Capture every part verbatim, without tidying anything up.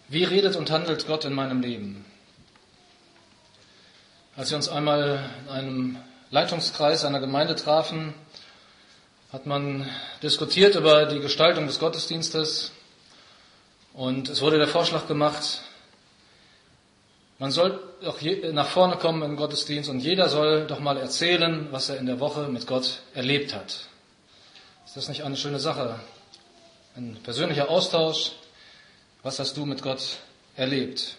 Wie redet und handelt Gott in meinem Leben? Als wir uns einmal in einem Leitungskreis einer Gemeinde trafen, hat man diskutiert über die Gestaltung des Gottesdienstes und es wurde der Vorschlag gemacht, man soll doch nach vorne kommen im Gottesdienst und jeder soll doch mal erzählen, was er in der Woche mit Gott erlebt hat. Ist das nicht eine schöne Sache? Ein persönlicher Austausch. Was hast du mit Gott erlebt?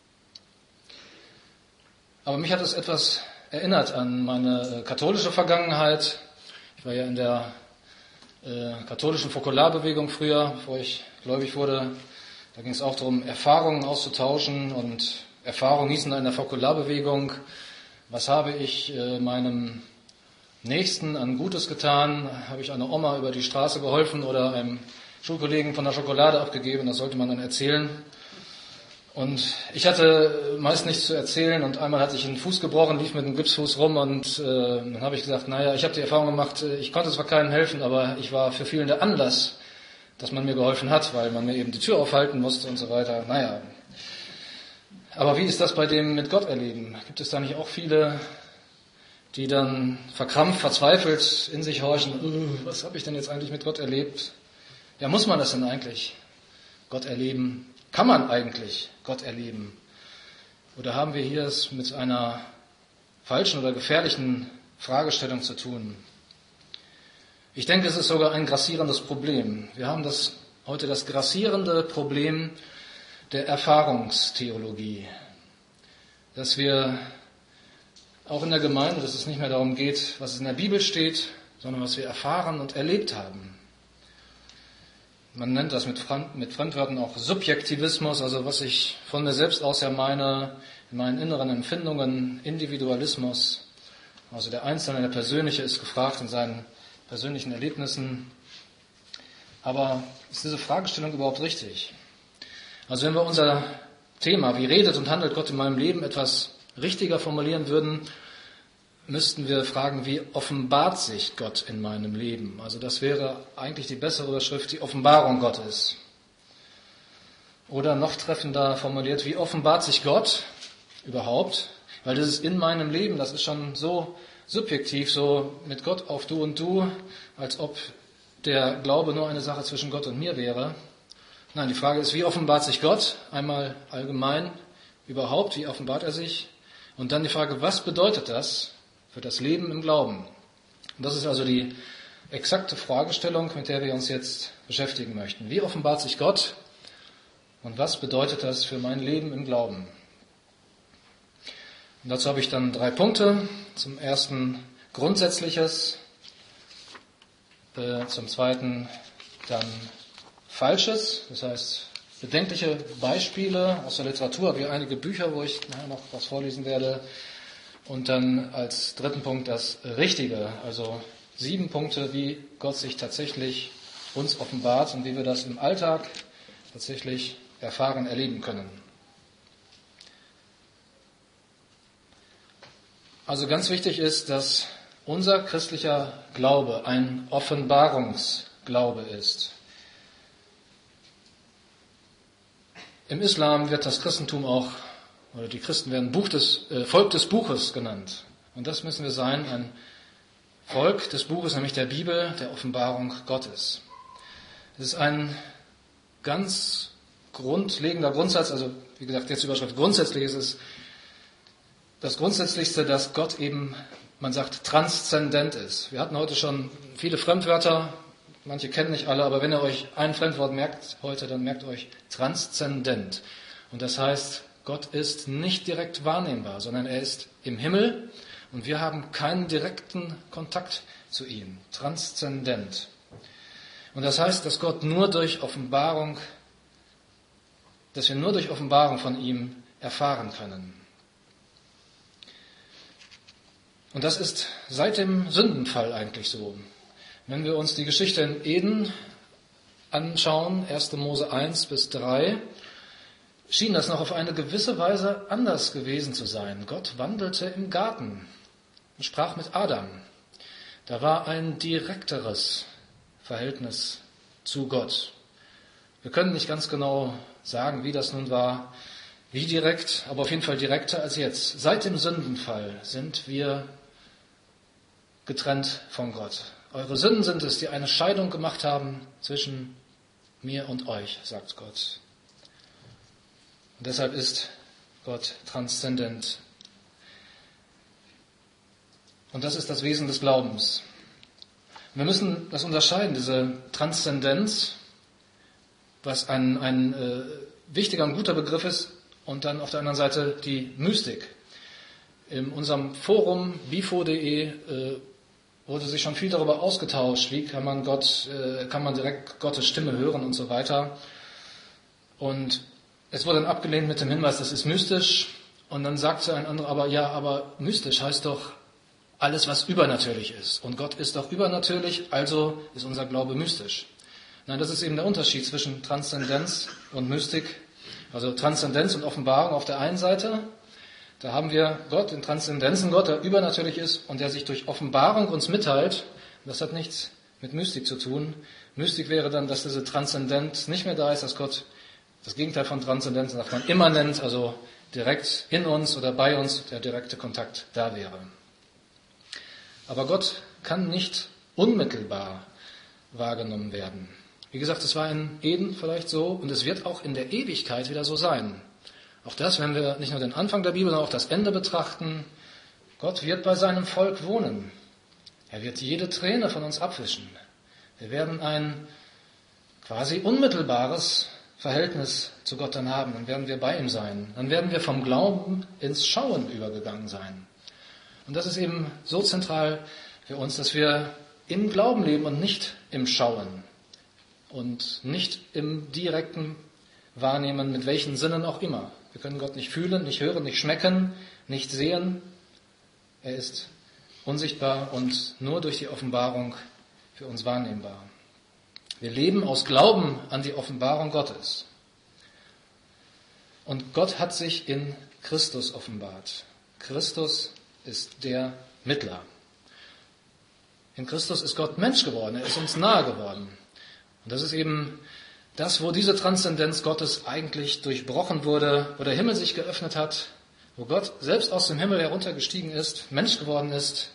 Aber mich hat es etwas erinnert an meine katholische Vergangenheit. Ich war ja in der äh, katholischen Fokularbewegung früher, bevor ich gläubig wurde. Da ging es auch darum, Erfahrungen auszutauschen. Und Erfahrungen hießen in der Fokularbewegung, was habe ich äh, meinem Nächsten an Gutes getan? Habe ich einer Oma über die Straße geholfen oder einem Schulkollegen von der Schokolade abgegeben? Das sollte man dann erzählen. Und ich hatte meist nichts zu erzählen und einmal hatte ich einen Fuß gebrochen, lief mit einem Gipsfuß rum und äh, dann habe ich gesagt, naja, ich habe die Erfahrung gemacht, ich konnte zwar keinem helfen, aber ich war für vielen der Anlass, dass man mir geholfen hat, weil man mir eben die Tür aufhalten musste und so weiter. Naja, aber wie ist das bei dem mit Gott erleben? Gibt es da nicht auch viele, die dann verkrampft, verzweifelt in sich horchen, uh, was habe ich denn jetzt eigentlich mit Gott erlebt? Ja, muss man das denn eigentlich, Gott erleben? Kann man eigentlich Gott erleben? Oder haben wir hier es mit einer falschen oder gefährlichen Fragestellung zu tun? Ich denke, es ist sogar ein grassierendes Problem. Wir haben das, heute das grassierende Problem der Erfahrungstheologie. Dass wir auch in der Gemeinde, dass es nicht mehr darum geht, was in der Bibel steht, sondern was wir erfahren und erlebt haben. Man nennt das mit, Fremd, mit Fremdwörtern auch Subjektivismus, also was ich von mir selbst aus ja meine, in meinen inneren Empfindungen, Individualismus. Also der Einzelne, der Persönliche ist gefragt in seinen persönlichen Erlebnissen. Aber ist diese Fragestellung überhaupt richtig? Also wenn wir unser Thema, wie redet und handelt Gott in meinem Leben, etwas richtiger formulieren würden, müssten wir fragen, wie offenbart sich Gott in meinem Leben? Also das wäre eigentlich die bessere Überschrift, die Offenbarung Gottes. Oder noch treffender formuliert, wie offenbart sich Gott überhaupt? Weil das ist in meinem Leben, das ist schon so subjektiv, so mit Gott auf du und du, als ob der Glaube nur eine Sache zwischen Gott und mir wäre. Nein, die Frage ist, wie offenbart sich Gott? Einmal allgemein, überhaupt, wie offenbart er sich? Und dann die Frage, was bedeutet das für das Leben im Glauben? Und das ist also die exakte Fragestellung, mit der wir uns jetzt beschäftigen möchten. Wie offenbart sich Gott und was bedeutet das für mein Leben im Glauben? Und dazu habe ich dann drei Punkte. Zum ersten Grundsätzliches, äh, zum zweiten dann Falsches, das heißt bedenkliche Beispiele aus der Literatur, habe hier einige Bücher, wo ich nachher noch was vorlesen werde. Und dann als dritten Punkt das Richtige, also sieben Punkte, wie Gott sich tatsächlich uns offenbart und wie wir das im Alltag tatsächlich erfahren, erleben können. Also ganz wichtig ist, dass unser christlicher Glaube ein Offenbarungsglaube ist. Im Islam wird das Christentum auch, oder die Christen werden Buch des, äh, Volk des Buches genannt. Und das müssen wir sein, ein Volk des Buches, nämlich der Bibel, der Offenbarung Gottes. Es ist ein ganz grundlegender Grundsatz, also wie gesagt, jetzt die Überschrift grundsätzlich ist es das Grundsätzlichste, dass Gott eben, man sagt, transzendent ist. Wir hatten heute schon viele Fremdwörter, manche kennen nicht alle, aber wenn ihr euch ein Fremdwort merkt heute, dann merkt euch transzendent. Und das heißt, Gott ist nicht direkt wahrnehmbar, sondern er ist im Himmel und wir haben keinen direkten Kontakt zu ihm. Transzendent. Und das heißt, dass Gott nur durch Offenbarung, dass wir nur durch Offenbarung von ihm erfahren können. Und das ist seit dem Sündenfall eigentlich so. Wenn wir uns die Geschichte in Eden anschauen, erster Mose eins bis drei, schien das noch auf eine gewisse Weise anders gewesen zu sein. Gott wandelte im Garten und sprach mit Adam. Da war ein direkteres Verhältnis zu Gott. Wir können nicht ganz genau sagen, wie das nun war, wie direkt, aber auf jeden Fall direkter als jetzt. Seit dem Sündenfall sind wir getrennt von Gott. Eure Sünden sind es, die eine Scheidung gemacht haben zwischen mir und euch, sagt Gott. Und deshalb ist Gott transzendent. Und das ist das Wesen des Glaubens. Wir müssen das unterscheiden, diese Transzendenz, was ein, ein äh, wichtiger und guter Begriff ist, und dann auf der anderen Seite die Mystik. In unserem Forum bifo punkt de äh, wurde sich schon viel darüber ausgetauscht, wie kann man Gott, äh, kann man direkt Gottes Stimme hören und so weiter. Und es wurde dann abgelehnt mit dem Hinweis, das ist mystisch. Und dann sagte ein anderer, aber ja, aber mystisch heißt doch alles, was übernatürlich ist. Und Gott ist doch übernatürlich, also ist unser Glaube mystisch. Nein, das ist eben der Unterschied zwischen Transzendenz und Mystik. Also Transzendenz und Offenbarung auf der einen Seite. Da haben wir Gott, den Transzendenzen Gott, der übernatürlich ist und der sich durch Offenbarung uns mitteilt. Das hat nichts mit Mystik zu tun. Mystik wäre dann, dass diese Transzendenz nicht mehr da ist, dass Gott, das Gegenteil von Transzendenz, sagt man immanent, also direkt in uns oder bei uns, der direkte Kontakt da wäre. Aber Gott kann nicht unmittelbar wahrgenommen werden. Wie gesagt, es war in Eden vielleicht so und es wird auch in der Ewigkeit wieder so sein. Auch das, wenn wir nicht nur den Anfang der Bibel, sondern auch das Ende betrachten. Gott wird bei seinem Volk wohnen. Er wird jede Träne von uns abwischen. Wir werden ein quasi unmittelbares Verhältnis zu Gott dann haben. Dann werden wir bei ihm sein. Dann werden wir vom Glauben ins Schauen übergegangen sein. Und das ist eben so zentral für uns, dass wir im Glauben leben und nicht im Schauen. Und nicht im direkten Wahrnehmen, mit welchen Sinnen auch immer. Wir können Gott nicht fühlen, nicht hören, nicht schmecken, nicht sehen. Er ist unsichtbar und nur durch die Offenbarung für uns wahrnehmbar. Wir leben aus Glauben an die Offenbarung Gottes. Und Gott hat sich in Christus offenbart. Christus ist der Mittler. In Christus ist Gott Mensch geworden, er ist uns nahe geworden. Und das ist eben das, wo diese Transzendenz Gottes eigentlich durchbrochen wurde, wo der Himmel sich geöffnet hat, wo Gott selbst aus dem Himmel heruntergestiegen ist, Mensch geworden ist,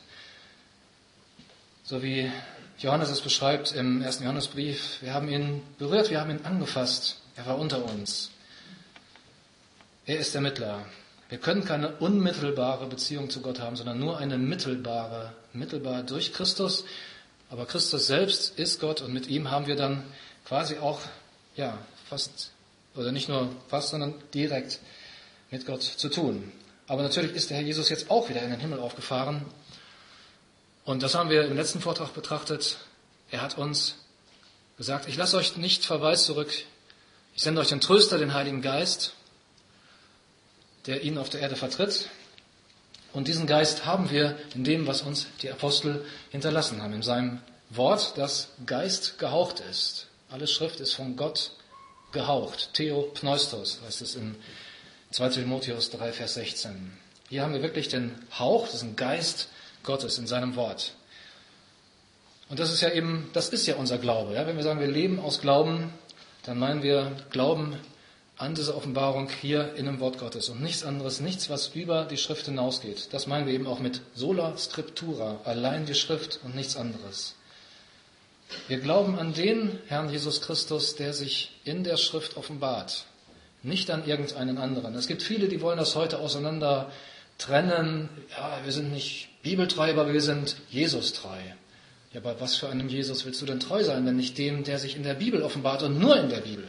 so wie Johannes es beschreibt im ersten Johannesbrief. Wir haben ihn berührt, wir haben ihn angefasst, er war unter uns. Er ist der Mittler. Wir können keine unmittelbare Beziehung zu Gott haben, sondern nur eine mittelbare, mittelbar durch Christus. Aber Christus selbst ist Gott und mit ihm haben wir dann quasi auch, ja, fast, oder nicht nur fast, sondern direkt mit Gott zu tun. Aber natürlich ist der Herr Jesus jetzt auch wieder in den Himmel aufgefahren. Und das haben wir im letzten Vortrag betrachtet. Er hat uns gesagt, ich lasse euch nicht verwaist zurück. Ich sende euch den Tröster, den Heiligen Geist, der ihn auf der Erde vertritt. Und diesen Geist haben wir in dem, was uns die Apostel hinterlassen haben, in seinem Wort, das Geist gehaucht ist. Alle Schrift ist von Gott gehaucht. Theopneustos heißt es in zweiter Timotheus drei, Vers sechzehn. Hier haben wir wirklich den Hauch, diesen Geist Gottes in seinem Wort. Und das ist ja eben, das ist ja unser Glaube. Ja? Wenn wir sagen, wir leben aus Glauben, dann meinen wir Glauben an diese Offenbarung hier in dem Wort Gottes und nichts anderes, nichts, was über die Schrift hinausgeht. Das meinen wir eben auch mit sola scriptura, allein die Schrift und nichts anderes. Wir glauben an den Herrn Jesus Christus, der sich in der Schrift offenbart, nicht an irgendeinen anderen. Es gibt viele, die wollen das heute auseinander trennen. Ja, wir sind nicht bibeltreu, aber wir sind Jesus-treu. Ja, aber was für einem Jesus willst du denn treu sein, wenn nicht dem, der sich in der Bibel offenbart und nur in der Bibel?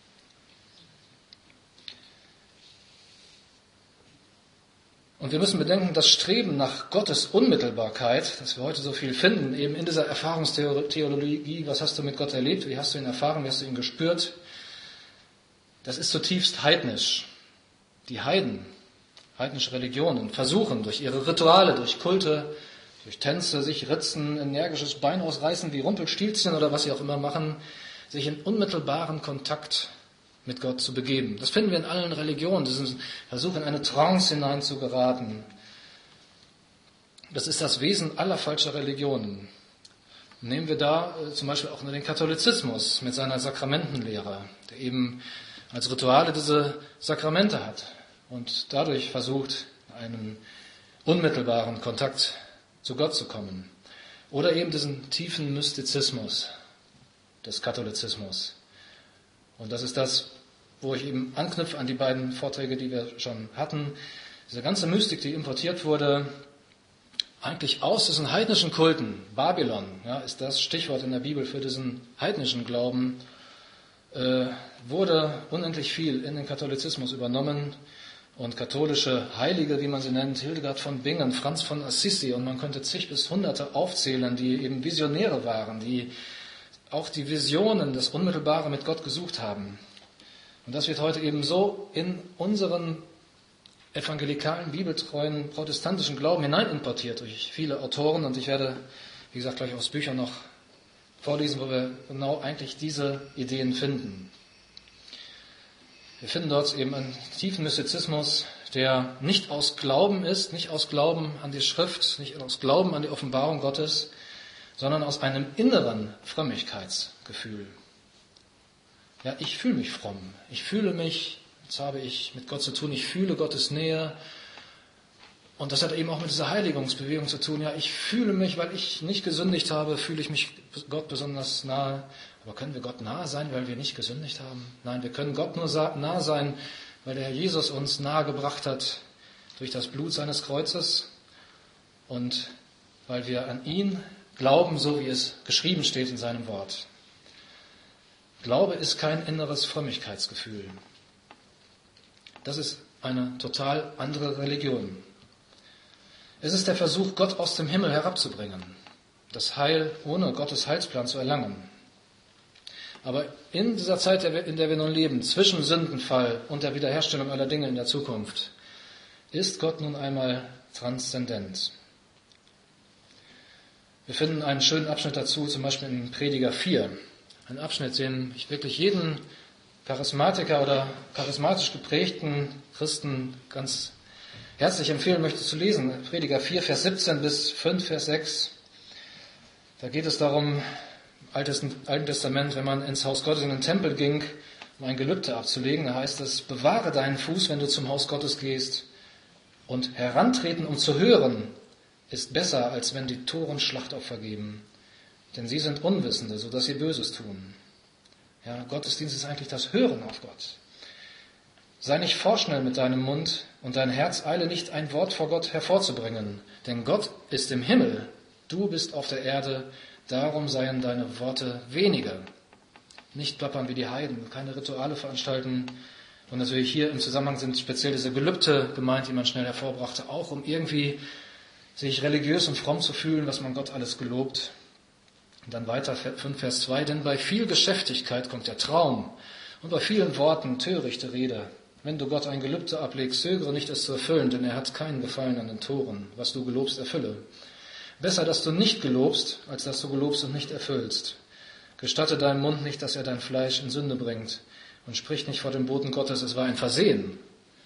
Und wir müssen bedenken, das Streben nach Gottes Unmittelbarkeit, das wir heute so viel finden, eben in dieser Erfahrungstheologie, was hast du mit Gott erlebt, wie hast du ihn erfahren, wie hast du ihn gespürt, das ist zutiefst heidnisch. Die Heiden, heidnische Religionen, versuchen durch ihre Rituale, durch Kulte, durch Tänze, sich ritzen, energisches Bein ausreißen wie Rumpelstilzchen oder was sie auch immer machen, sich in unmittelbaren Kontakt mit Gott zu begeben. Das finden wir in allen Religionen, diesen Versuch in eine Trance hinein zu geraten. Das ist das Wesen aller falscher Religionen. nehmen wir da äh, zum Beispiel auch nur den Katholizismus mit seiner Sakramentenlehre, der eben als Rituale diese Sakramente hat und dadurch versucht, einen unmittelbaren Kontakt zu Gott zu kommen. Oder eben diesen tiefen Mystizismus des Katholizismus. Und das ist das, wo ich eben anknüpfe an die beiden Vorträge, die wir schon hatten. Diese ganze Mystik, die importiert wurde, eigentlich aus diesen heidnischen Kulten. Babylon, ja, ist das Stichwort in der Bibel für diesen heidnischen Glauben, äh, wurde unendlich viel in den Katholizismus übernommen. Und katholische Heilige, wie man sie nennt, Hildegard von Bingen, Franz von Assisi, und man könnte zig bis hunderte aufzählen, die eben Visionäre waren, die auch die Visionen, das Unmittelbare mit Gott gesucht haben. Und das wird heute eben so in unseren evangelikalen, bibeltreuen, protestantischen Glauben hineinimportiert durch viele Autoren. Und ich werde, wie gesagt, gleich aus Büchern noch vorlesen, wo wir genau eigentlich diese Ideen finden. Wir finden dort eben einen tiefen Mystizismus, der nicht aus Glauben ist, nicht aus Glauben an die Schrift, nicht aus Glauben an die Offenbarung Gottes, sondern aus einem inneren Frömmigkeitsgefühl. Ja, ich fühle mich fromm. Ich fühle mich, jetzt habe ich mit Gott zu tun, ich fühle Gottes Nähe. Und das hat eben auch mit dieser Heiligungsbewegung zu tun. Ja, ich fühle mich, weil ich nicht gesündigt habe, fühle ich mich Gott besonders nahe. Aber können wir Gott nahe sein, weil wir nicht gesündigt haben? Nein, wir können Gott nur nahe sein, weil der Herr Jesus uns nahe gebracht hat durch das Blut seines Kreuzes und weil wir an ihn glauben, so wie es geschrieben steht in seinem Wort. Glaube ist kein inneres Frömmigkeitsgefühl. Das ist eine total andere Religion. Es ist der Versuch, Gott aus dem Himmel herabzubringen, das Heil ohne Gottes Heilsplan zu erlangen. Aber in dieser Zeit, in der wir nun leben, zwischen Sündenfall und der Wiederherstellung aller Dinge in der Zukunft, ist Gott nun einmal transzendent. Wir finden einen schönen Abschnitt dazu, zum Beispiel in Prediger vier. Ein Abschnitt, den ich wirklich jeden Charismatiker oder charismatisch geprägten Christen ganz herzlich empfehlen möchte zu lesen. Prediger vier, Vers siebzehn bis fünf, Vers sechs. Da geht es darum, im Alten Testament, wenn man ins Haus Gottes in den Tempel ging, um ein Gelübde abzulegen, da heißt es, bewahre deinen Fuß, wenn du zum Haus Gottes gehst, und herantreten, um zu hören, ist besser, als wenn die Toren Schlachtopfer geben. Denn sie sind Unwissende, so dass sie Böses tun. Ja, Gottesdienst ist eigentlich das Hören auf Gott. Sei nicht vorschnell mit deinem Mund und dein Herz eile nicht, ein Wort vor Gott hervorzubringen. Denn Gott ist im Himmel, du bist auf der Erde, darum seien deine Worte weniger. Nicht plappern wie die Heiden, keine Rituale veranstalten. Und natürlich hier im Zusammenhang sind speziell diese Gelübde gemeint, die man schnell hervorbrachte, auch um irgendwie sich religiös und fromm zu fühlen, was man Gott alles gelobt. Und dann weiter, fünf Vers zwei, denn bei viel Geschäftigkeit kommt der Traum und bei vielen Worten törichte Rede. Wenn du Gott ein Gelübde ablegst, zögere nicht, es zu erfüllen, denn er hat keinen Gefallen an den Toren. Was du gelobst, erfülle. Besser, dass du nicht gelobst, als dass du gelobst und nicht erfüllst. Gestatte deinem Mund nicht, dass er dein Fleisch in Sünde bringt und sprich nicht vor dem Boten Gottes, es war ein Versehen.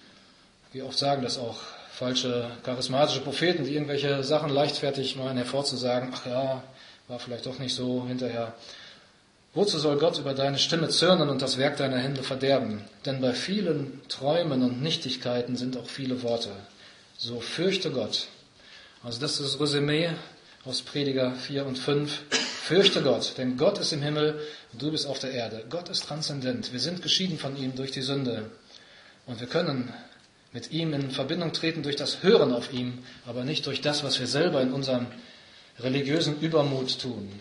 Wie oft sagen das auch falsche charismatische Propheten, die irgendwelche Sachen leichtfertig meinen hervorzusagen. Ach ja, war vielleicht doch nicht so hinterher. Wozu soll Gott über deine Stimme zürnen und das Werk deiner Hände verderben? Denn bei vielen Träumen und Nichtigkeiten sind auch viele Worte. So fürchte Gott. Also das ist das Resümee aus Prediger vier und fünf. Fürchte Gott, denn Gott ist im Himmel und du bist auf der Erde. Gott ist transzendent. Wir sind geschieden von ihm durch die Sünde. Und wir können mit ihm in Verbindung treten durch das Hören auf ihm, aber nicht durch das, was wir selber in unserem religiösen Übermut tun.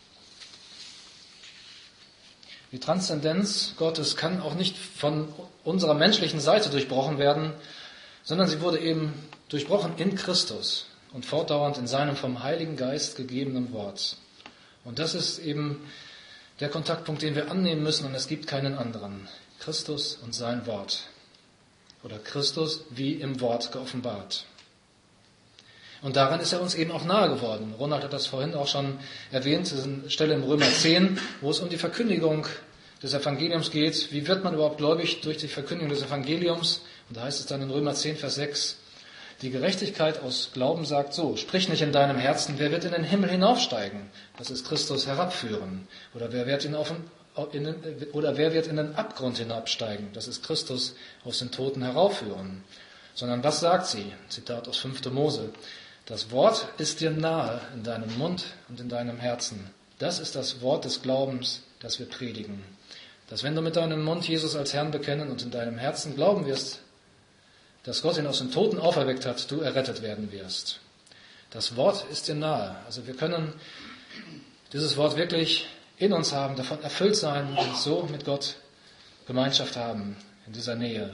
Die Transzendenz Gottes kann auch nicht von unserer menschlichen Seite durchbrochen werden, sondern sie wurde eben durchbrochen in Christus und fortdauernd in seinem vom Heiligen Geist gegebenen Wort. Und das ist eben der Kontaktpunkt, den wir annehmen müssen, und es gibt keinen anderen. Christus und sein Wort. Oder Christus wie im Wort geoffenbart. Und daran ist er uns eben auch nahe geworden. Ronald hat das vorhin auch schon erwähnt, das ist eine Stelle im Römer zehn, wo es um die Verkündigung des Evangeliums geht. Wie wird man überhaupt gläubig durch die Verkündigung des Evangeliums? Und da heißt es dann in Römer zehn, Vers sechs, Die Gerechtigkeit aus Glauben sagt so: Sprich nicht in deinem Herzen, wer wird in den Himmel hinaufsteigen? Das ist Christus herabführen. Oder wer wird, in auf den, in den, oder wer wird in den Abgrund hinabsteigen? Das ist Christus aus den Toten heraufführen. Sondern was sagt sie? Zitat aus fünfter Mose. Das Wort ist dir nahe in deinem Mund und in deinem Herzen. Das ist das Wort des Glaubens, das wir predigen. Dass wenn du mit deinem Mund Jesus als Herrn bekennen und in deinem Herzen glauben wirst, dass Gott ihn aus den Toten auferweckt hat, du errettet werden wirst. Das Wort ist dir nahe. Also wir können dieses Wort wirklich in uns haben, davon erfüllt sein und so mit Gott Gemeinschaft haben, in dieser Nähe.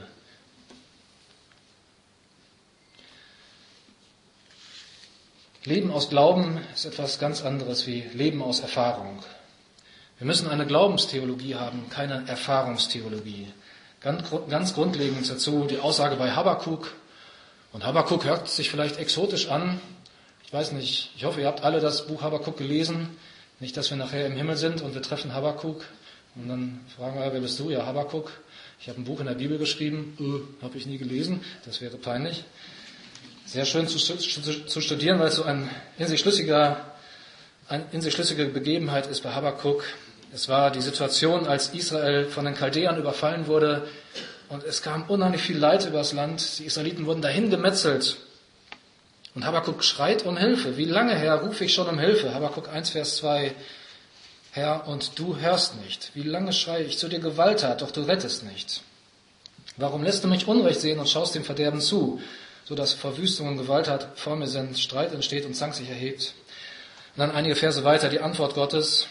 Leben aus Glauben ist etwas ganz anderes wie Leben aus Erfahrung. Wir müssen eine Glaubenstheologie haben, keine Erfahrungstheologie. Ganz, ganz grundlegend dazu die Aussage bei Habakuk. Und Habakuk hört sich vielleicht exotisch an. Ich weiß nicht, ich hoffe, ihr habt alle das Buch Habakuk gelesen. Nicht, dass wir nachher im Himmel sind und wir treffen Habakuk. Und dann fragen wir, wer bist du? Ja, Habakuk. Ich habe ein Buch in der Bibel geschrieben. Äh, habe ich nie gelesen. Das wäre peinlich. Sehr schön zu, zu, zu studieren, weil es so ein in sich schlüssiger, eine in sich schlüssige Begebenheit ist bei Habakuk. Es war die Situation, als Israel von den Chaldäern überfallen wurde und es kam unheimlich viel Leid übers Land. Die Israeliten wurden dahin gemetzelt. Und Habakuk schreit um Hilfe. Wie lange, Herr, rufe ich schon um Hilfe? Habakuk eins, Vers zwei. Herr, und du hörst nicht. Wie lange schreie ich zu dir Gewalttat, doch du rettest nicht. Warum lässt du mich Unrecht sehen und schaust dem Verderben zu, so dass Verwüstung und Gewalttat vor mir sind, Streit entsteht und Zank sich erhebt? Und dann einige Verse weiter, die Antwort Gottes.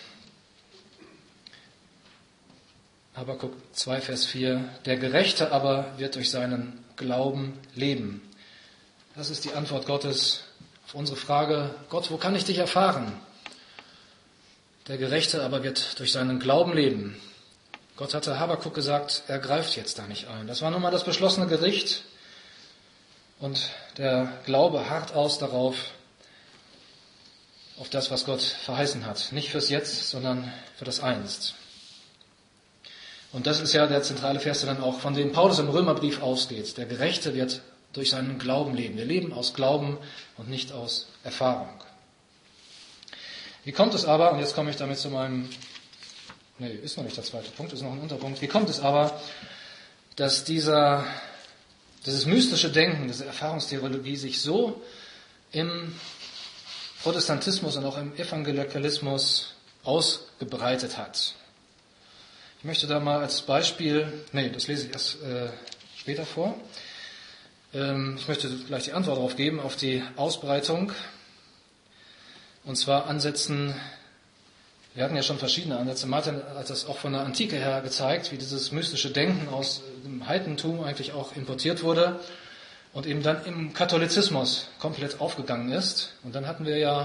Habakuk zwei, Vers vier. Der Gerechte aber wird durch seinen Glauben leben. Das ist die Antwort Gottes auf unsere Frage: Gott, wo kann ich dich erfahren? Der Gerechte aber wird durch seinen Glauben leben. Gott hatte Habakuk gesagt, er greift jetzt da nicht ein. Das war nun mal das beschlossene Gericht. Und der Glaube harrt aus darauf, auf das, was Gott verheißen hat. Nicht fürs Jetzt, sondern für das Einst. Und das ist ja der zentrale Vers, der dann auch von dem Paulus im Römerbrief ausgeht. Der Gerechte wird durch seinen Glauben leben. Wir leben aus Glauben und nicht aus Erfahrung. Wie kommt es aber, und jetzt komme ich damit zu meinem, nee, ist noch nicht der zweite Punkt, ist noch ein Unterpunkt. Wie kommt es aber, dass dieser, dieses mystische Denken, diese Erfahrungstheologie sich so im Protestantismus und auch im Evangelikalismus ausgebreitet hat? Ich möchte da mal als Beispiel, nee, das lese ich erst äh, später vor. Ähm, ich möchte gleich die Antwort darauf geben, auf die Ausbreitung. Und zwar ansetzen, wir hatten ja schon verschiedene Ansätze. Martin hat das auch von der Antike her gezeigt, wie dieses mystische Denken aus dem Heidentum eigentlich auch importiert wurde und eben dann im Katholizismus komplett aufgegangen ist. Und dann hatten wir ja,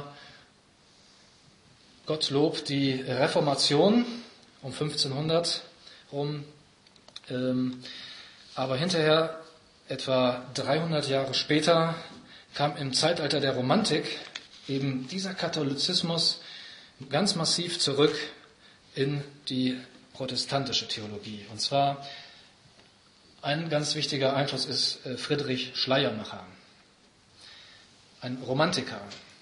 Gottlob, die Reformation um fünfzehnhundert rum, ähm, aber hinterher, etwa dreihundert Jahre später, kam im Zeitalter der Romantik eben dieser Katholizismus ganz massiv zurück in die protestantische Theologie. Und zwar ein ganz wichtiger Einfluss ist Friedrich Schleiermacher, ein Romantiker.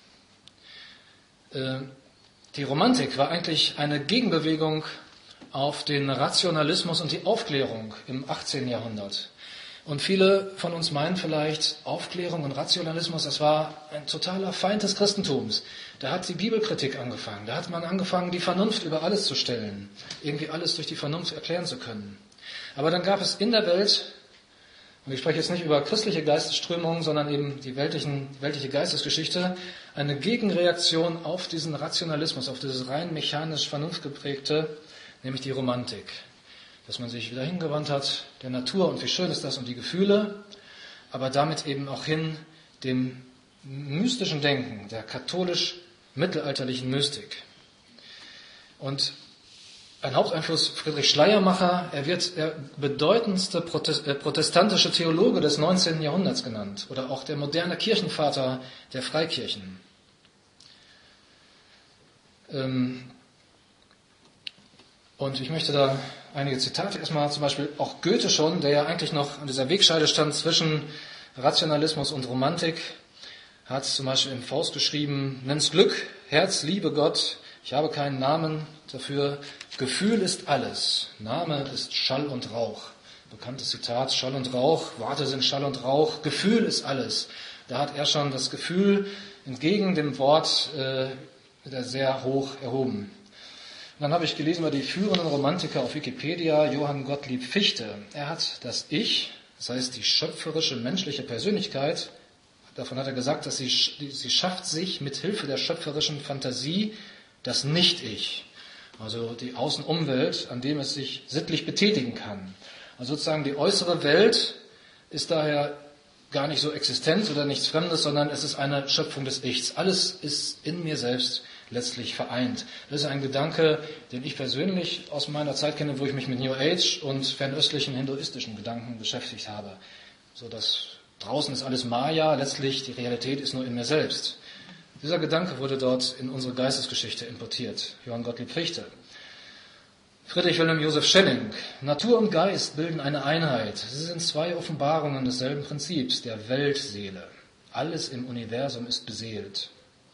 Die Romantik war eigentlich eine Gegenbewegung auf den Rationalismus und die Aufklärung im achtzehnten Jahrhundert. Und viele von uns meinen vielleicht, Aufklärung und Rationalismus, das war ein totaler Feind des Christentums. Da hat die Bibelkritik angefangen. Da hat man angefangen, die Vernunft über alles zu stellen. Irgendwie alles durch die Vernunft erklären zu können. Aber dann gab es in der Welt, und ich spreche jetzt nicht über christliche Geistesströmungen, sondern eben die weltlichen, weltliche Geistesgeschichte, eine Gegenreaktion auf diesen Rationalismus, auf dieses rein mechanisch vernunftgeprägte, nämlich die Romantik. Dass man sich wieder hingewandt hat, der Natur und wie schön ist das und die Gefühle, aber damit eben auch hin dem mystischen Denken, der katholisch-mittelalterlichen Mystik. Und ein Haupteinfluss Friedrich Schleiermacher, er wird der bedeutendste protestantische Theologe des neunzehnten Jahrhunderts genannt oder auch der moderne Kirchenvater der Freikirchen. Und ich möchte da einige Zitate erstmal, zum Beispiel auch Goethe schon, der ja eigentlich noch an dieser Wegscheide stand zwischen Rationalismus und Romantik, hat zum Beispiel im Faust geschrieben, nenn's Glück, Herz, Liebe, Gott, ich habe keinen Namen dafür, Gefühl ist alles, Name ist Schall und Rauch. Bekanntes Zitat, Schall und Rauch, Worte sind Schall und Rauch, Gefühl ist alles. Da hat er schon das Gefühl entgegen dem Wort äh, sehr hoch erhoben. Und dann habe ich gelesen über die führenden Romantiker auf Wikipedia, Johann Gottlieb Fichte. Er hat das Ich, das heißt die schöpferische menschliche Persönlichkeit, davon hat er gesagt, dass sie, sie schafft sich mit Hilfe der schöpferischen Fantasie das Nicht-Ich, also die Außenumwelt, an dem es sich sittlich betätigen kann. Also sozusagen die äußere Welt ist daher gar nicht so existent oder nichts Fremdes, sondern es ist eine Schöpfung des Ichs. Alles ist in mir selbst letztlich vereint. Das ist ein Gedanke, den ich persönlich aus meiner Zeit kenne, wo ich mich mit New Age und fernöstlichen hinduistischen Gedanken beschäftigt habe. So dass draußen ist alles Maya, letztlich die Realität ist nur in mir selbst. Dieser Gedanke wurde dort in unsere Geistesgeschichte importiert. Johann Gottlieb Fichte. Friedrich Wilhelm Joseph Schelling. Natur und Geist bilden eine Einheit. Sie sind zwei Offenbarungen desselben Prinzips, der Weltseele. Alles im Universum ist beseelt.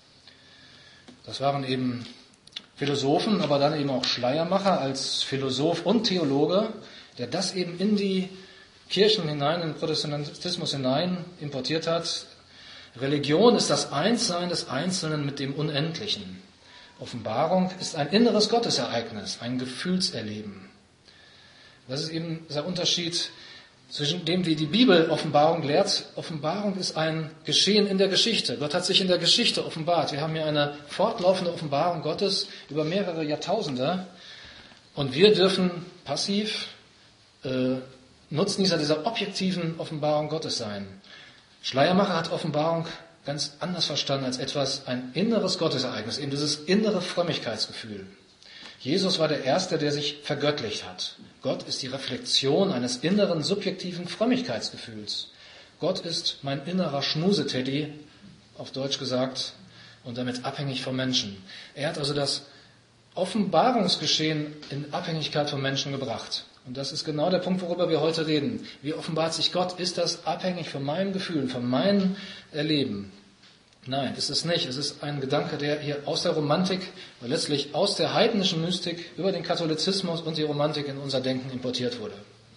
Das waren eben Philosophen, aber dann eben auch Schleiermacher als Philosoph und Theologe, der das eben in die Kirchen hinein, in den Protestantismus hinein importiert hat. Religion ist das Einssein des Einzelnen mit dem Unendlichen. Offenbarung ist ein inneres Gottesereignis, ein Gefühlserleben. Das ist eben der Unterschied zwischen dem, wie die Bibel Offenbarung lehrt. Offenbarung ist ein Geschehen in der Geschichte. Gott hat sich in der Geschichte offenbart. Wir haben hier eine fortlaufende Offenbarung Gottes über mehrere Jahrtausende. Und wir dürfen passiv äh, Nutznießer dieser objektiven Offenbarung Gottes sein. Schleiermacher hat Offenbarung ganz anders verstanden als etwas, ein inneres Gottesereignis, eben dieses innere Frömmigkeitsgefühl. Jesus war der Erste, der sich vergöttlicht hat. Gott ist die Reflexion eines inneren subjektiven Frömmigkeitsgefühls. Gott ist mein innerer Schmuseteddy, auf Deutsch gesagt, und damit abhängig vom Menschen. Er hat also das Offenbarungsgeschehen in Abhängigkeit vom Menschen gebracht. Und das ist genau der Punkt, worüber wir heute reden. Wie offenbart sich Gott? Ist das abhängig von meinen Gefühlen, von meinem Erleben? Nein, ist es nicht. Es ist ein Gedanke, der hier aus der Romantik, oder letztlich aus der heidnischen Mystik über den Katholizismus und die Romantik in unser Denken importiert wurde.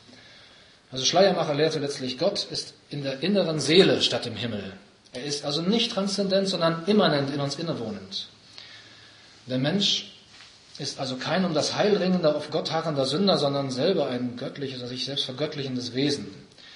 Also Schleiermacher lehrte letztlich, Gott ist in der inneren Seele statt im Himmel. Er ist also nicht transzendent, sondern immanent in uns innewohnend. Der Mensch ist also kein um das Heil ringender, auf Gott harrender Sünder, sondern selber ein göttliches, also sich selbst vergöttlichendes Wesen.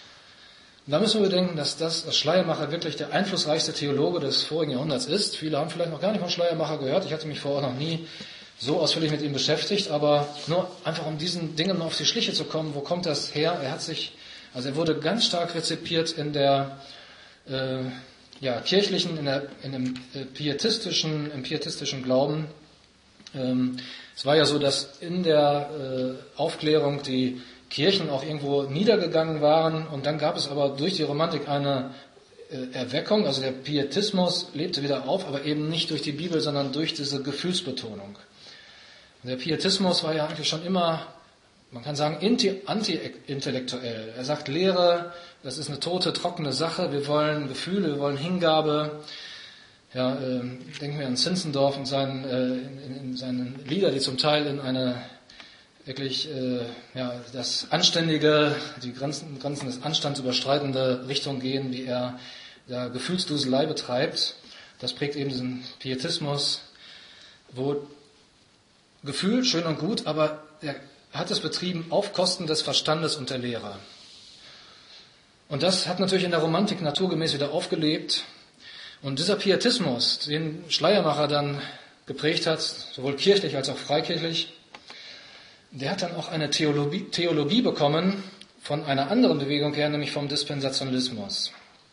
Und da müssen wir bedenken, dass das, das Schleiermacher wirklich der einflussreichste Theologe des vorigen Jahrhunderts ist. Viele haben vielleicht noch gar nicht von Schleiermacher gehört. Ich hatte mich vorher noch nie so ausführlich mit ihm beschäftigt, aber nur einfach um diesen Dingen auf die Schliche zu kommen, wo kommt das her? Er hat sich, also er wurde ganz stark rezipiert in der äh, ja, kirchlichen, in, der, in dem äh, pietistischen, im pietistischen Glauben. Es war ja so, dass in der Aufklärung die Kirchen auch irgendwo niedergegangen waren und dann gab es aber durch die Romantik eine Erweckung, also der Pietismus lebte wieder auf, aber eben nicht durch die Bibel, sondern durch diese Gefühlsbetonung. Und der Pietismus war ja eigentlich schon immer, man kann sagen, anti-intellektuell. Er sagt, Lehre, das ist eine tote, trockene Sache, wir wollen Gefühle, wir wollen Hingabe. Ja, äh, denken wir an Zinzendorf und seinen, äh, in, in seinen Lieder, die zum Teil in eine wirklich äh, ja, das Anständige, die Grenzen, Grenzen des Anstands überschreitende Richtung gehen, wie er ja, Gefühlsduselei betreibt. Das prägt eben diesen Pietismus, wo Gefühl schön und gut, aber er hat es betrieben auf Kosten des Verstandes und der Lehre. Und das hat natürlich in der Romantik naturgemäß wieder aufgelebt. Und dieser Pietismus, den Schleiermacher dann geprägt hat, sowohl kirchlich als auch freikirchlich, der hat dann auch eine Theologie, Theologie bekommen von einer anderen Bewegung her, nämlich vom Dispensationalismus.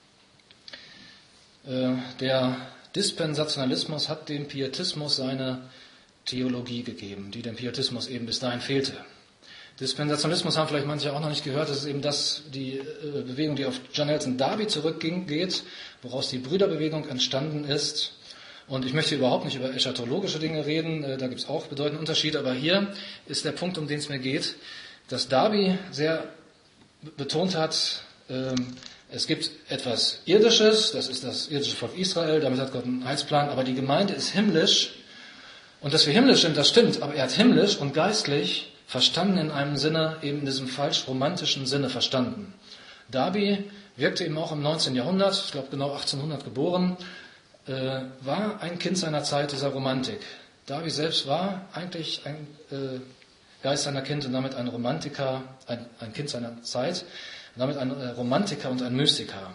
Der Dispensationalismus hat dem Pietismus seine Theologie gegeben, die dem Pietismus eben bis dahin fehlte. Dispensationalismus haben vielleicht manche auch noch nicht gehört. Das ist eben das, die äh, Bewegung, die auf John Nelson Darby zurückgeht, woraus die Brüderbewegung entstanden ist. Und ich möchte überhaupt nicht über eschatologische Dinge reden, äh, da gibt es auch bedeutende Unterschiede. Aber hier ist der Punkt, um den es mir geht, dass Darby sehr betont hat, äh, Es gibt etwas Irdisches, das ist das irdische Volk Israel, damit hat Gott einen Heilsplan, aber die Gemeinde ist himmlisch. Und dass wir himmlisch sind, das stimmt, aber er hat himmlisch und geistlich verstanden in einem Sinne, eben in diesem falsch romantischen Sinne verstanden. Darby wirkte eben auch im neunzehnten Jahrhundert, ich glaube genau achtzehnhundert geboren, äh, war ein Kind seiner Zeit, dieser Romantik. Darby selbst war eigentlich ein äh, Geist seiner Kind und damit ein Romantiker, ein, ein Kind seiner Zeit, und damit ein äh, Romantiker und ein Mystiker.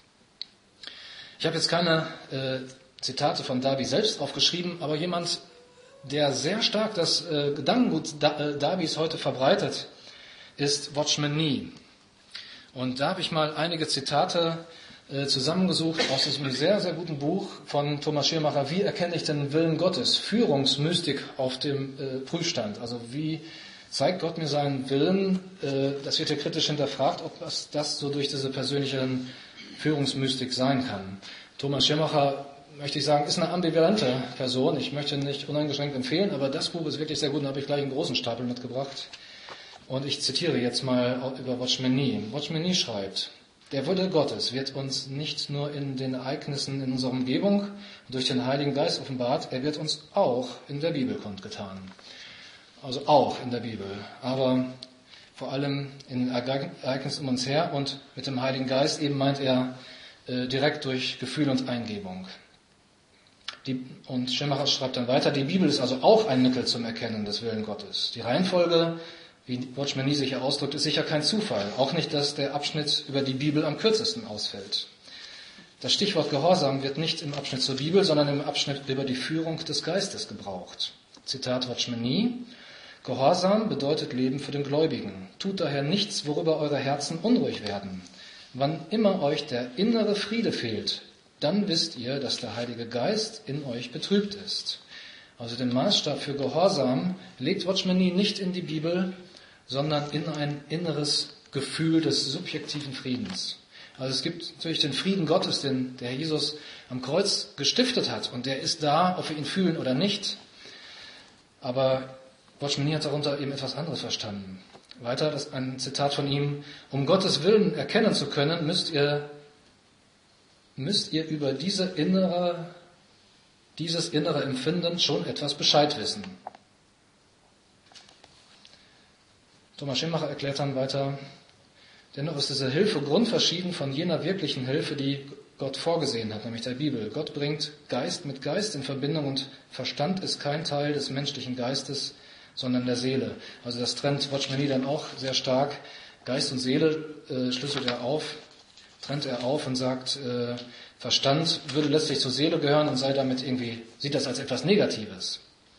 Ich habe jetzt keine äh, Zitate von Darby selbst aufgeschrieben, aber jemand, der sehr stark das äh, Gedankengut da, äh, Darbys heute verbreitet, ist Watchman Nee. Und da habe ich mal einige Zitate äh, zusammengesucht aus diesem sehr, sehr guten Buch von Thomas Schirmacher, Wie erkenne ich den Willen Gottes? Führungsmystik auf dem äh, Prüfstand. Also wie zeigt Gott mir seinen Willen? Äh, das wird hier kritisch hinterfragt, ob das, das so durch diese persönliche Führungsmystik sein kann. Thomas Schirmacher, möchte ich sagen, ist eine ambivalente Person. Ich möchte nicht uneingeschränkt empfehlen, aber das Buch ist wirklich sehr gut und da habe ich gleich einen großen Stapel mitgebracht. Und ich zitiere jetzt mal über Watchman Nee. Watchman Nee schreibt, der Wille Gottes wird uns nicht nur in den Ereignissen in unserer Umgebung durch den Heiligen Geist offenbart, er wird uns auch in der Bibel kundgetan. Also auch in der Bibel, aber vor allem in den Ereignissen um uns her und mit dem Heiligen Geist eben meint er äh, direkt durch Gefühl und Eingebung. Die, und Schirmacher schreibt dann weiter, die Bibel ist also auch ein Mittel zum Erkennen des Willen Gottes. Die Reihenfolge, wie Watchman Nee sich hier ausdrückt, ist sicher kein Zufall. Auch nicht, dass der Abschnitt über die Bibel am kürzesten ausfällt. Das Stichwort Gehorsam wird nicht im Abschnitt zur Bibel, sondern im Abschnitt über die Führung des Geistes gebraucht. Zitat Watchman Nee. Gehorsam bedeutet Leben für den Gläubigen. Tut daher nichts, worüber eure Herzen unruhig werden. Wann immer euch der innere Friede fehlt, dann wisst ihr, dass der Heilige Geist in euch betrübt ist. Also den Maßstab für Gehorsam legt Watchman Nee nicht in die Bibel, sondern in ein inneres Gefühl des subjektiven Friedens. Also es gibt natürlich den Frieden Gottes, den der Herr Jesus am Kreuz gestiftet hat und der ist da, ob wir ihn fühlen oder nicht. Aber Watchman Nee hat darunter eben etwas anderes verstanden. Weiter, das ist ein Zitat von ihm, um Gottes Willen erkennen zu können, müsst ihr, müsst ihr über diese innere, dieses innere Empfinden schon etwas Bescheid wissen. Thomas Schirmacher erklärt dann weiter, dennoch ist diese Hilfe grundverschieden von jener wirklichen Hilfe, die Gott vorgesehen hat, nämlich der Bibel. Gott bringt Geist mit Geist in Verbindung und Verstand ist kein Teil des menschlichen Geistes, sondern der Seele. Also das trennt Watchman Nee dann auch sehr stark. Geist und Seele äh, schlüsselt er auf, trennt er auf und sagt, äh, Verstand würde letztlich zur Seele gehören und sei damit irgendwie, sieht das als etwas Negatives.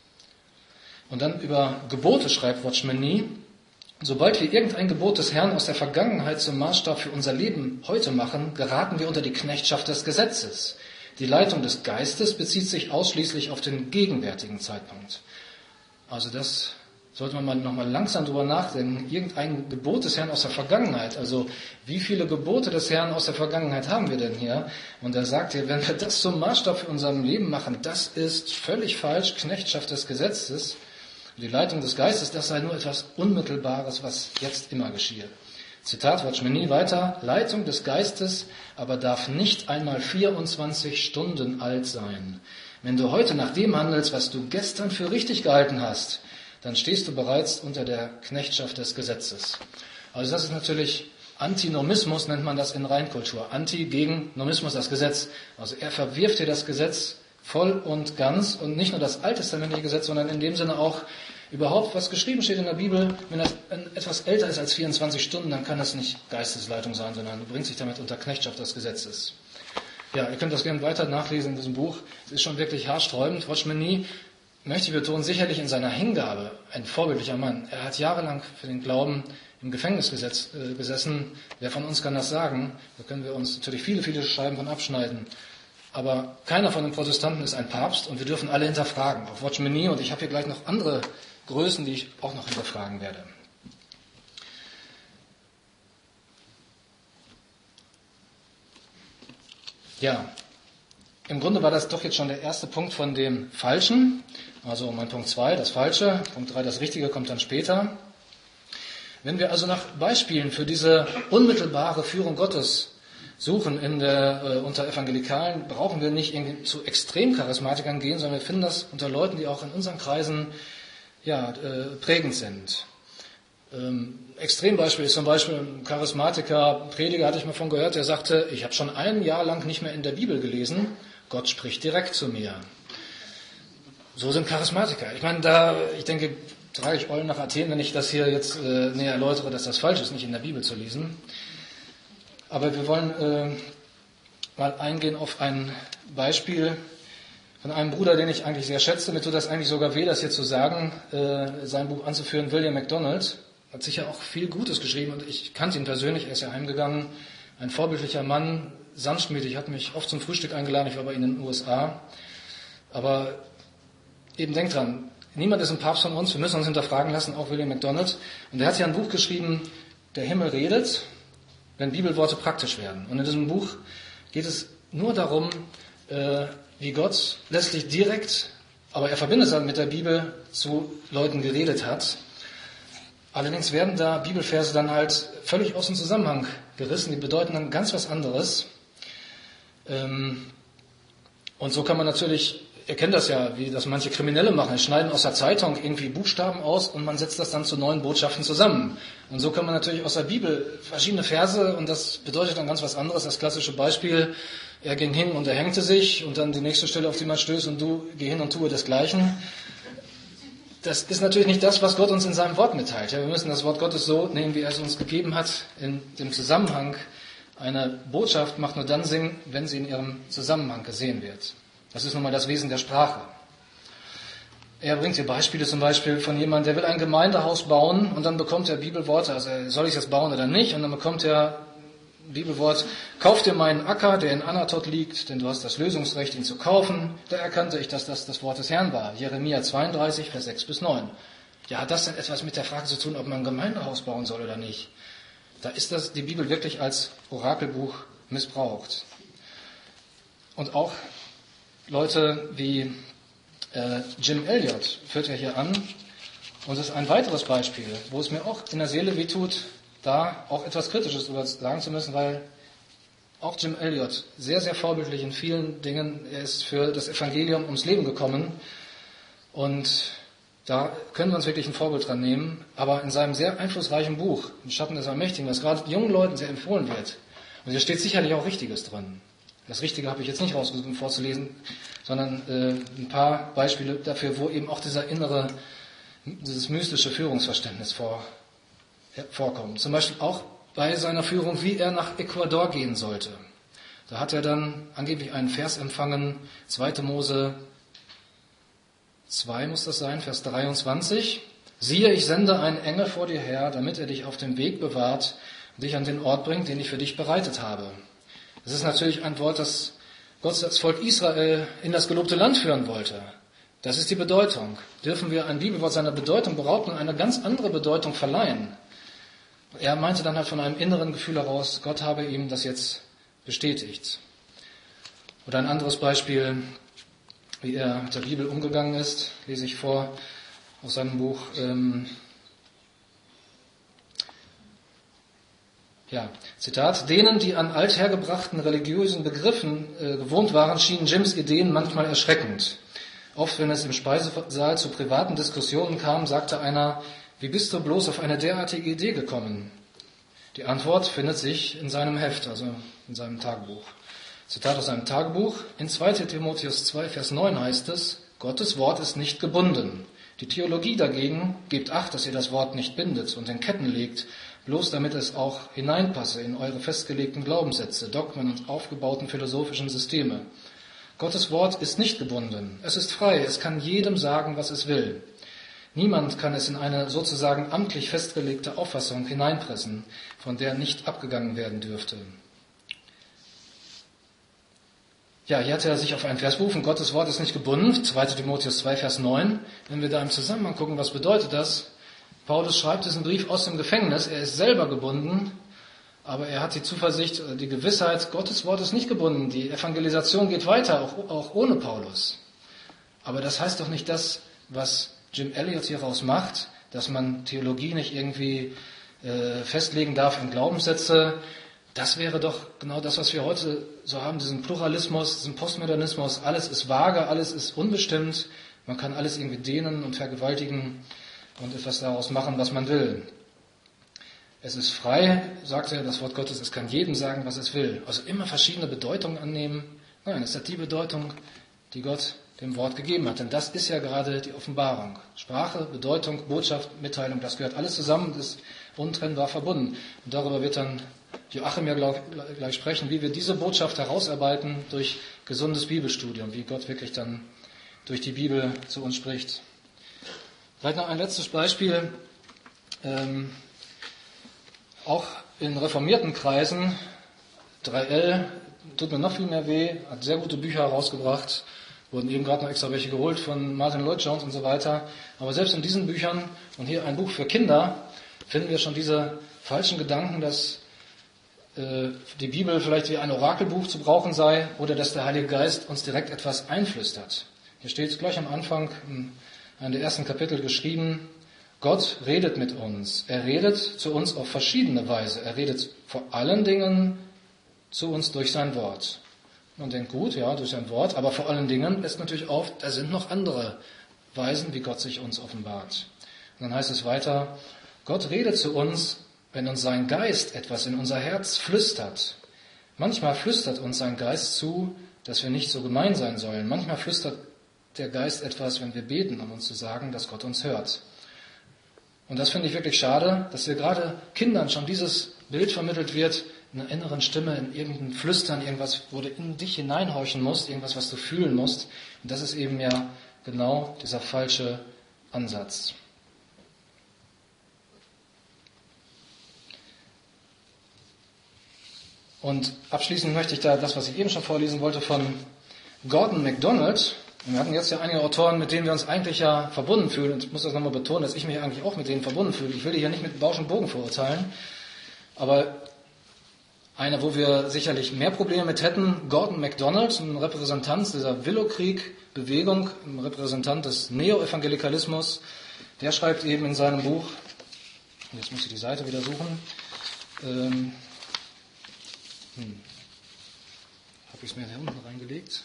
Und dann über Gebote schreibt Watchman Nee, sobald wir irgendein Gebot des Herrn aus der Vergangenheit zum Maßstab für unser Leben heute machen, geraten wir unter die Knechtschaft des Gesetzes. Die Leitung des Geistes bezieht sich ausschließlich auf den gegenwärtigen Zeitpunkt. Also das sollte man mal nochmal langsam drüber nachdenken. Irgendein Gebot des Herrn aus der Vergangenheit. Also wie viele Gebote des Herrn aus der Vergangenheit haben wir denn hier? Und er sagt hier, wenn wir das zum Maßstab für unser Leben machen, das ist völlig falsch, Knechtschaft des Gesetzes. Die Leitung des Geistes, das sei nur etwas Unmittelbares, was jetzt immer geschiehe. Zitat Watchman Nee weiter, Leitung des Geistes aber darf nicht einmal vierundzwanzig Stunden alt sein. Wenn du heute nach dem handelst, was du gestern für richtig gehalten hast, dann stehst du bereits unter der Knechtschaft des Gesetzes. Also das ist natürlich Antinomismus, nennt man das in Reinkultur. Anti gegen Nomismus, das Gesetz. Also er verwirft hier das Gesetz voll und ganz und nicht nur das alttestamentliche Gesetz, sondern in dem Sinne auch überhaupt, was geschrieben steht in der Bibel. Wenn das etwas älter ist als vierundzwanzig Stunden, dann kann das nicht Geistesleitung sein, sondern bringt sich damit unter Knechtschaft des Gesetzes. Ja, ihr könnt das gerne weiter nachlesen in diesem Buch. Es ist schon wirklich haarsträubend. Watchman Nee, möchte ich betonen, sicherlich in seiner Hingabe ein vorbildlicher Mann. Er hat jahrelang für den Glauben im Gefängnis gesetz, äh, gesessen. Wer von uns kann das sagen? Da können wir uns natürlich viele, viele Scheiben von abschneiden. Aber keiner von den Protestanten ist ein Papst und wir dürfen alle hinterfragen. Auch Watchman Nee, und ich habe hier gleich noch andere Größen, die ich auch noch hinterfragen werde. Ja, im Grunde war das doch jetzt schon der erste Punkt von dem Falschen. Also mein Punkt zwei, das Falsche. Punkt drei, das Richtige, kommt dann später. Wenn wir also nach Beispielen für diese unmittelbare Führung Gottes suchen in der, äh, unter Evangelikalen, brauchen wir nicht irgendwie zu Extremcharismatikern gehen, sondern wir finden das unter Leuten, die auch in unseren Kreisen ja, äh, prägend sind. Ähm, Extrembeispiel ist zum Beispiel ein Charismatiker, Prediger, hatte ich mal von gehört, der sagte, ich habe schon ein Jahr lang nicht mehr in der Bibel gelesen, Gott spricht direkt zu mir. So sind Charismatiker. Ich meine, da, ich denke, trage ich Eulen nach Athen, wenn ich das hier jetzt äh, näher erläutere, dass das falsch ist, nicht in der Bibel zu lesen. Aber wir wollen äh, mal eingehen auf ein Beispiel von einem Bruder, den ich eigentlich sehr schätze. Mir tut das eigentlich sogar weh, das hier zu sagen, äh, sein Buch anzuführen. William MacDonald hat sicher auch viel Gutes geschrieben und ich kannte ihn persönlich, er ist ja heimgegangen. Ein vorbildlicher Mann, sanftmütig, hat mich oft zum Frühstück eingeladen, ich war bei ihm in den U S A. Aber eben denkt dran, niemand ist ein Papst von uns, wir müssen uns hinterfragen lassen, auch William MacDonald. Und er hat ja ein Buch geschrieben, Der Himmel redet, wenn Bibelworte praktisch werden. Und in diesem Buch geht es nur darum, äh, wie Gott letztlich direkt, aber er verbindet es dann mit der Bibel, zu Leuten geredet hat. Allerdings werden da Bibelverse dann halt völlig aus dem Zusammenhang gerissen, die bedeuten dann ganz was anderes. Ähm, und so kann man natürlich, ihr kennt das ja, wie das manche Kriminelle machen, sie schneiden aus der Zeitung irgendwie Buchstaben aus und man setzt das dann zu neuen Botschaften zusammen. Und so kann man natürlich aus der Bibel verschiedene Verse, und das bedeutet dann ganz was anderes. Das klassische Beispiel, er ging hin und er hängte sich, und dann die nächste Stelle, auf die man stößt, und du geh hin und tue desgleichen. Das ist natürlich nicht das, was Gott uns in seinem Wort mitteilt. Ja, wir müssen das Wort Gottes so nehmen, wie er es uns gegeben hat, in dem Zusammenhang. Eine Botschaft macht nur dann Sinn, wenn sie in ihrem Zusammenhang gesehen wird. Das ist nun mal das Wesen der Sprache. Er bringt hier Beispiele zum Beispiel von jemandem, der will ein Gemeindehaus bauen, und dann bekommt er Bibelworte, also soll ich das bauen oder nicht, und dann bekommt er Bibelwort, kauf dir meinen Acker, der in Anatot liegt, denn du hast das Lösungsrecht, ihn zu kaufen. Da erkannte ich, dass das das Wort des Herrn war. Jeremia zweiunddreißig, Vers sechs bis neun. Ja, hat das denn etwas mit der Frage zu tun, ob man ein Gemeindehaus bauen soll oder nicht? Da ist das die Bibel wirklich als Orakelbuch missbraucht. Und auch Leute wie äh, Jim Elliot führt er hier an. Und das ist ein weiteres Beispiel, wo es mir auch in der Seele wehtut, da auch etwas Kritisches darüber sagen zu müssen, weil auch Jim Elliot sehr, sehr vorbildlich in vielen Dingen, er ist für das Evangelium ums Leben gekommen, und da können wir uns wirklich ein Vorbild dran nehmen, aber in seinem sehr einflussreichen Buch, Im Schatten des Allmächtigen, was gerade jungen Leuten sehr empfohlen wird, und hier steht sicherlich auch Richtiges drin. Das Richtige habe ich jetzt nicht rausgesucht, um vorzulesen, sondern äh, ein paar Beispiele dafür, wo eben auch dieser innere, dieses mystische Führungsverständnis vor vorkommen. Zum Beispiel auch bei seiner Führung, wie er nach Ecuador gehen sollte. Da hat er dann angeblich einen Vers empfangen, zweiter Mose zwei muss das sein, Vers dreiundzwanzig. Siehe, ich sende einen Engel vor dir her, damit er dich auf dem Weg bewahrt und dich an den Ort bringt, den ich für dich bereitet habe. Das ist natürlich ein Wort, das Gott das Volk Israel in das gelobte Land führen wollte. Das ist die Bedeutung. Dürfen wir ein Bibelwort seiner Bedeutung berauben und eine ganz andere Bedeutung verleihen? Er meinte dann halt von einem inneren Gefühl heraus, Gott habe ihm das jetzt bestätigt. Oder ein anderes Beispiel, wie er mit der Bibel umgegangen ist, lese ich vor aus seinem Buch. Ähm, ja, Zitat: Denen, die an althergebrachten religiösen Begriffen äh, gewohnt waren, schienen Jims Ideen manchmal erschreckend. Oft, wenn es im Speisesaal zu privaten Diskussionen kam, sagte einer: Wie bist du bloß auf eine derartige Idee gekommen? Die Antwort findet sich in seinem Heft, also in seinem Tagebuch. Zitat aus seinem Tagebuch. In zweiter Timotheus zwei, Vers neun heißt es, Gottes Wort ist nicht gebunden. Die Theologie dagegen gebt Acht, dass ihr das Wort nicht bindet und in Ketten legt, bloß damit es auch hineinpasse in eure festgelegten Glaubenssätze, Dogmen und aufgebauten philosophischen Systeme. Gottes Wort ist nicht gebunden. Es ist frei. Es kann jedem sagen, was es will. Niemand kann es in eine sozusagen amtlich festgelegte Auffassung hineinpressen, von der nicht abgegangen werden dürfte. Ja, hier hat er sich auf einen Vers berufen, Gottes Wort ist nicht gebunden, zweiter Timotheus zwei, Vers neun. Wenn wir da im Zusammenhang gucken, was bedeutet das? Paulus schreibt diesen Brief aus dem Gefängnis, er ist selber gebunden, aber er hat die Zuversicht, die Gewissheit, Gottes Wort ist nicht gebunden. Die Evangelisation geht weiter, auch, auch ohne Paulus. Aber das heißt doch nicht das, was Jim Elliot hieraus macht, dass man Theologie nicht irgendwie äh, festlegen darf in Glaubenssätze. Das wäre doch genau das, was wir heute so haben, diesen Pluralismus, diesen Postmodernismus. Alles ist vage, alles ist unbestimmt. Man kann alles irgendwie dehnen und vergewaltigen und etwas daraus machen, was man will. Es ist frei, sagt ja das Wort Gottes, es kann jedem sagen, was es will. Also immer verschiedene Bedeutungen annehmen. Nein, es hat die Bedeutung, die Gott dem Wort gegeben hat. Denn das ist ja gerade die Offenbarung. Sprache, Bedeutung, Botschaft, Mitteilung, das gehört alles zusammen, das ist untrennbar verbunden. Und darüber wird dann Joachim ja gleich sprechen, wie wir diese Botschaft herausarbeiten durch gesundes Bibelstudium, wie Gott wirklich dann durch die Bibel zu uns spricht. Vielleicht noch ein letztes Beispiel. Ähm, auch in reformierten Kreisen, drei L, tut mir noch viel mehr weh, hat sehr gute Bücher herausgebracht, wurden eben gerade noch extra welche geholt von Martin Lloyd-Jones und so weiter. Aber selbst in diesen Büchern, und hier ein Buch für Kinder, finden wir schon diese falschen Gedanken, dass äh, die Bibel vielleicht wie ein Orakelbuch zu brauchen sei oder dass der Heilige Geist uns direkt etwas einflüstert. Hier steht gleich am Anfang in einem der ersten Kapitel geschrieben, Gott redet mit uns. Er redet zu uns auf verschiedene Weise. Er redet vor allen Dingen zu uns durch sein Wort. Man denkt, gut, ja, durch sein Wort, aber vor allen Dingen lässt natürlich auf, da sind noch andere Weisen, wie Gott sich uns offenbart. Und dann heißt es weiter, Gott redet zu uns, wenn uns sein Geist etwas in unser Herz flüstert. Manchmal flüstert uns sein Geist zu, dass wir nicht so gemein sein sollen. Manchmal flüstert der Geist etwas, wenn wir beten, um uns zu sagen, dass Gott uns hört. Und das finde ich wirklich schade, dass wir gerade Kindern schon dieses Bild vermittelt wird, in einer inneren Stimme, in irgendein Flüstern, irgendwas, wo du in dich hineinhorchen musst, irgendwas, was du fühlen musst. Und das ist eben ja genau dieser falsche Ansatz. Und abschließend möchte ich da das, was ich eben schon vorlesen wollte, von Gordon MacDonald. Wir hatten jetzt ja einige Autoren, mit denen wir uns eigentlich ja verbunden fühlen. Und ich muss das nochmal betonen, dass ich mich eigentlich auch mit denen verbunden fühle. Ich will die ja nicht mit Bausch und Bogen verurteilen. Aber einer, wo wir sicherlich mehr Probleme mit hätten, Gordon MacDonald, ein Repräsentant dieser Willowcreek-Bewegung, ein Repräsentant des Neo-Evangelikalismus, der schreibt eben in seinem Buch, jetzt muss ich die Seite wieder suchen, ähm, hm, habe ich es mir hier unten reingelegt?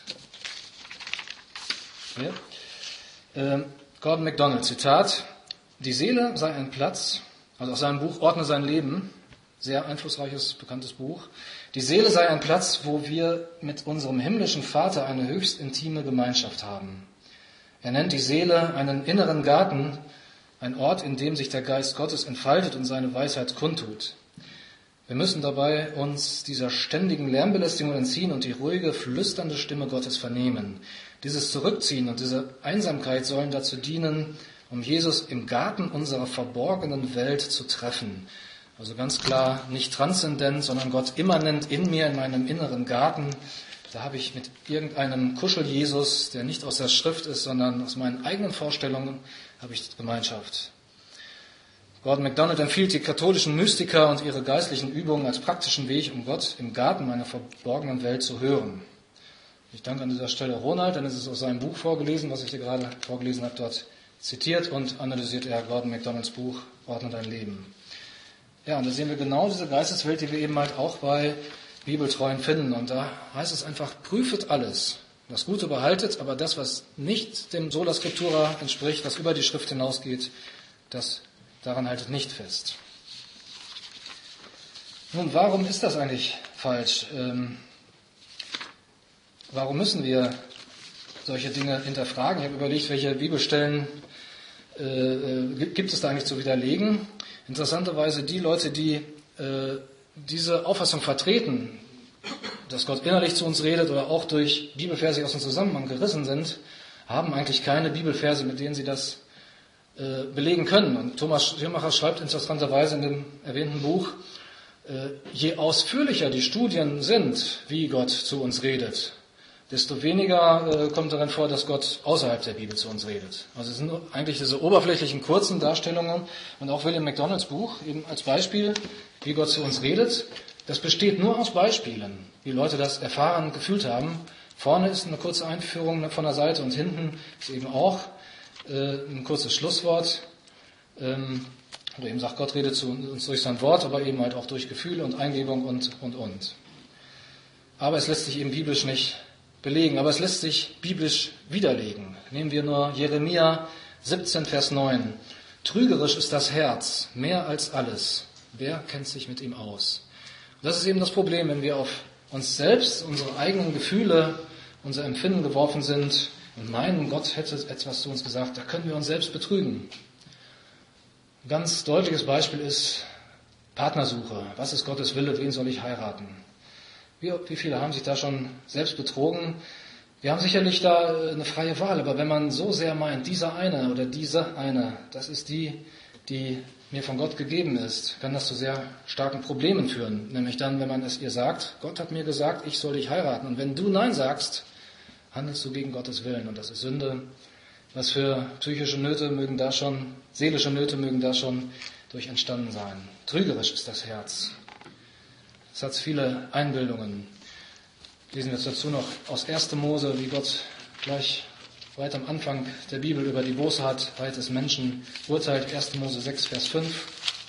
Ja. Ähm, Gordon MacDonald, Zitat, die Seele sei ein Platz, also aus seinem Buch Ordne sein Leben, sehr einflussreiches, bekanntes Buch. Die Seele sei ein Platz, wo wir mit unserem himmlischen Vater eine höchst intime Gemeinschaft haben. Er nennt die Seele einen inneren Garten, ein Ort, in dem sich der Geist Gottes entfaltet und seine Weisheit kundtut. Wir müssen dabei uns dieser ständigen Lärmbelästigung entziehen und die ruhige, flüsternde Stimme Gottes vernehmen. Dieses Zurückziehen und diese Einsamkeit sollen dazu dienen, um Jesus im Garten unserer verborgenen Welt zu treffen. Also ganz klar nicht transzendent, sondern Gott immanent in mir, in meinem inneren Garten. Da habe ich mit irgendeinem Kuschel-Jesus, der nicht aus der Schrift ist, sondern aus meinen eigenen Vorstellungen, habe ich Gemeinschaft. Gordon MacDonald empfiehlt die katholischen Mystiker und ihre geistlichen Übungen als praktischen Weg, um Gott im Garten meiner verborgenen Welt zu hören. Ich danke an dieser Stelle Ronald, denn es ist aus seinem Buch vorgelesen, was ich dir gerade vorgelesen habe, dort zitiert und analysiert er Gordon MacDonalds Buch Ordne dein Leben. Ja, und da sehen wir genau diese Geisteswelt, die wir eben halt auch bei Bibeltreuen finden. Und da heißt es einfach, prüfet alles. Das Gute behaltet, aber das, was nicht dem Sola Scriptura entspricht, was über die Schrift hinausgeht, das daran haltet nicht fest. Nun, warum ist das eigentlich falsch? Ähm, warum müssen wir solche Dinge hinterfragen? Ich habe überlegt, welche Bibelstellen äh, gibt es da eigentlich zu widerlegen. Interessanterweise die Leute, die äh, diese Auffassung vertreten, dass Gott innerlich zu uns redet oder auch durch Bibelverse, die aus dem Zusammenhang gerissen sind, haben eigentlich keine Bibelverse, mit denen sie das äh, belegen können. Und Thomas Schirmacher schreibt interessanterweise in dem erwähnten Buch, äh, je ausführlicher die Studien sind, wie Gott zu uns redet, desto weniger äh, kommt darin vor, dass Gott außerhalb der Bibel zu uns redet. Also es sind eigentlich diese oberflächlichen, kurzen Darstellungen und auch William MacDonalds Buch eben als Beispiel, wie Gott zu uns redet. Das besteht nur aus Beispielen, wie Leute das erfahren und gefühlt haben. Vorne ist eine kurze Einführung von der Seite und hinten ist eben auch äh, ein kurzes Schlusswort. Ähm, Oder eben sagt, Gott redet zu uns durch sein Wort, aber eben halt auch durch Gefühle und Eingebung und, und, und. Aber es lässt sich eben biblisch nicht belegen, aber es lässt sich biblisch widerlegen. Nehmen wir nur Jeremia siebzehn, Vers neun. Trügerisch ist das Herz, mehr als alles. Wer kennt sich mit ihm aus? Und das ist eben das Problem, wenn wir auf uns selbst, unsere eigenen Gefühle, unser Empfinden geworfen sind und meinen, Gott hätte etwas zu uns gesagt, da können wir uns selbst betrügen. Ein ganz deutliches Beispiel ist Partnersuche. Was ist Gottes Wille? Wen soll ich heiraten? Wie, wie viele haben sich da schon selbst betrogen? Wir haben sicherlich da eine freie Wahl, aber wenn man so sehr meint, dieser eine oder diese eine, das ist die, die mir von Gott gegeben ist, kann das zu sehr starken Problemen führen. Nämlich dann, wenn man es ihr sagt, Gott hat mir gesagt, ich soll dich heiraten. Und wenn du Nein sagst, handelst du gegen Gottes Willen. Und das ist Sünde. Was für psychische Nöte mögen da schon, seelische Nöte mögen da schon durch entstanden sein. Trügerisch ist das Herz. Es hat viele Einbildungen. Lesen wir jetzt dazu noch aus erster Mose, wie Gott gleich weit am Anfang der Bibel über die Bosheit des Menschen urteilt. erster Mose sechs, Vers fünf.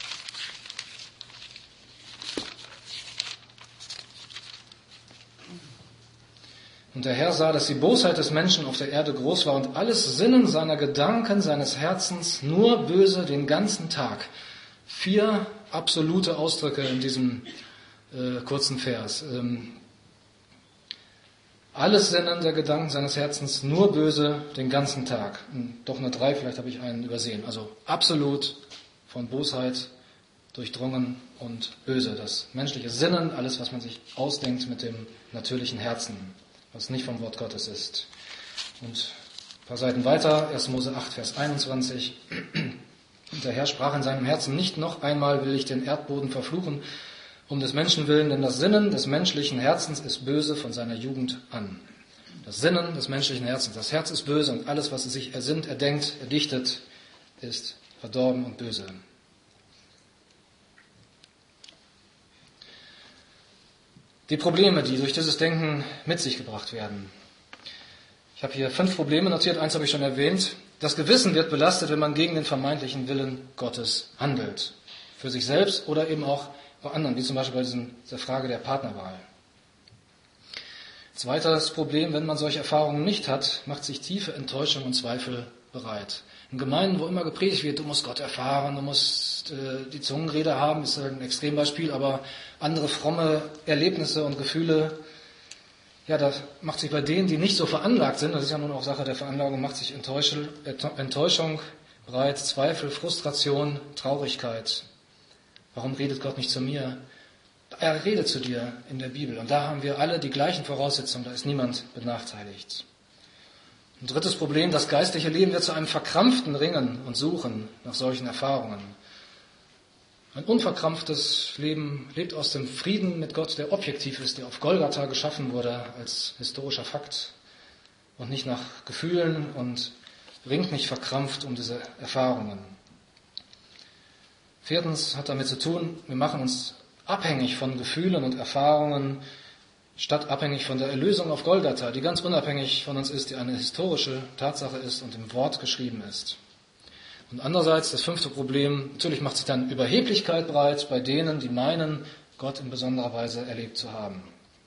Und der Herr sah, dass die Bosheit des Menschen auf der Erde groß war und alles Sinnen seiner Gedanken, seines Herzens nur böse den ganzen Tag. Vier absolute Ausdrücke in diesem äh, kurzen Vers. Ähm, alles Sinnen der Gedanken seines Herzens nur böse den ganzen Tag. Doch nur drei, vielleicht habe ich einen übersehen. Also absolut von Bosheit durchdrungen und böse. Das menschliche Sinnen, alles, was man sich ausdenkt mit dem natürlichen Herzen, was nicht vom Wort Gottes ist. Und ein paar Seiten weiter, erster Mose acht, Vers einundzwanzig. Und der Herr sprach in seinem Herzen, nicht noch einmal will ich den Erdboden verfluchen, um des Menschen willen, denn das Sinnen des menschlichen Herzens ist böse von seiner Jugend an. Das Sinnen des menschlichen Herzens, das Herz ist böse und alles, was es sich ersinnt, erdenkt, erdichtet, ist verdorben und böse. Die Probleme, die durch dieses Denken mit sich gebracht werden. Ich habe hier fünf Probleme notiert, eins habe ich schon erwähnt. Das Gewissen wird belastet, wenn man gegen den vermeintlichen Willen Gottes handelt. Für sich selbst oder eben auch bei anderen, wie zum Beispiel bei diesem, dieser Frage der Partnerwahl. Zweites Problem, wenn man solche Erfahrungen nicht hat, macht sich tiefe Enttäuschung und Zweifel bereit. In Gemeinden, wo immer gepredigt wird, du musst Gott erfahren, du musst äh, die Zungenrede haben, ist ein Extrembeispiel, aber andere fromme Erlebnisse und Gefühle, ja, das macht sich bei denen, die nicht so veranlagt sind, das ist ja nun auch Sache der Veranlagung, macht sich Enttäuschung bereit, Zweifel, Frustration, Traurigkeit. Warum redet Gott nicht zu mir? Er redet zu dir in der Bibel. Und da haben wir alle die gleichen Voraussetzungen. Da ist niemand benachteiligt. Ein drittes Problem, das geistliche Leben wird zu einem verkrampften Ringen und Suchen nach solchen Erfahrungen. Ein unverkrampftes Leben lebt aus dem Frieden mit Gott, der objektiv ist, der auf Golgatha geschaffen wurde als historischer Fakt und nicht nach Gefühlen und ringt nicht verkrampft um diese Erfahrungen. Viertens hat damit zu tun, wir machen uns abhängig von Gefühlen und Erfahrungen, statt abhängig von der Erlösung auf Golgatha, die ganz unabhängig von uns ist, die eine historische Tatsache ist und im Wort geschrieben ist. Und andererseits, das fünfte Problem, natürlich macht sich dann Überheblichkeit breit bei denen, die meinen, Gott in besonderer Weise erlebt zu haben.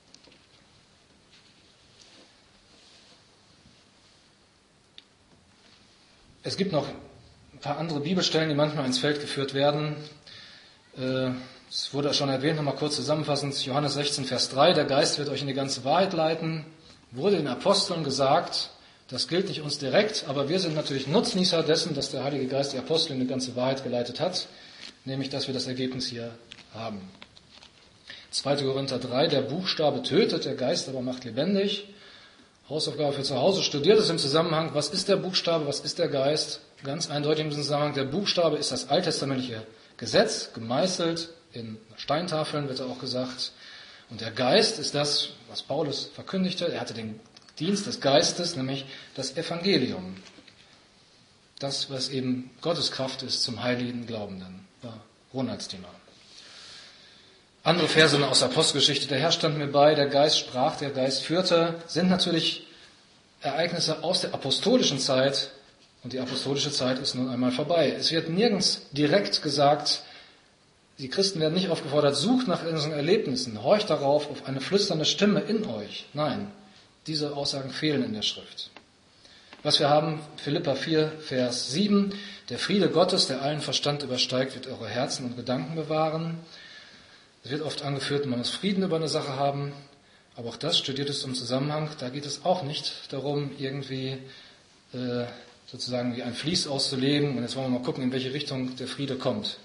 Es gibt noch ein paar andere Bibelstellen, die manchmal ins Feld geführt werden. Es wurde schon erwähnt, nochmal kurz zusammenfassend, Johannes sechzehn, Vers drei, der Geist wird euch in die ganze Wahrheit leiten, wurde den Aposteln gesagt, das gilt nicht uns direkt, aber wir sind natürlich Nutznießer dessen, dass der Heilige Geist die Apostel in die ganze Wahrheit geleitet hat, nämlich, dass wir das Ergebnis hier haben. zweiter Korinther drei, der Buchstabe tötet, der Geist aber macht lebendig. Hausaufgabe für zu Hause, studiert es im Zusammenhang, was ist der Buchstabe, was ist der Geist? Ganz eindeutig im Zusammenhang, der Buchstabe ist das alttestamentliche Gesetz, gemeißelt in Steintafeln, wird auch gesagt. Und der Geist ist das, was Paulus verkündigte. Er hatte den Dienst des Geistes, nämlich das Evangelium. Das, was eben Gottes Kraft ist zum heiligen Glaubenden. War Ronalds Thema. Andere Verse aus der Apostelgeschichte. Der Herr stand mir bei, der Geist sprach, der Geist führte, sind natürlich Ereignisse aus der apostolischen Zeit und die apostolische Zeit ist nun einmal vorbei. Es wird nirgends direkt gesagt, die Christen werden nicht aufgefordert, sucht nach unseren Erlebnissen, horcht darauf auf eine flüsternde Stimme in euch. Nein, diese Aussagen fehlen in der Schrift. Was wir haben, Philipper vier, Vers sieben, der Friede Gottes, der allen Verstand übersteigt, wird eure Herzen und Gedanken bewahren. Es wird oft angeführt, man muss Frieden über eine Sache haben, aber auch das studiert es im Zusammenhang. Da geht es auch nicht darum, irgendwie äh, sozusagen wie ein Fließ auszulegen. Und jetzt wollen wir mal gucken, in welche Richtung der Friede kommt.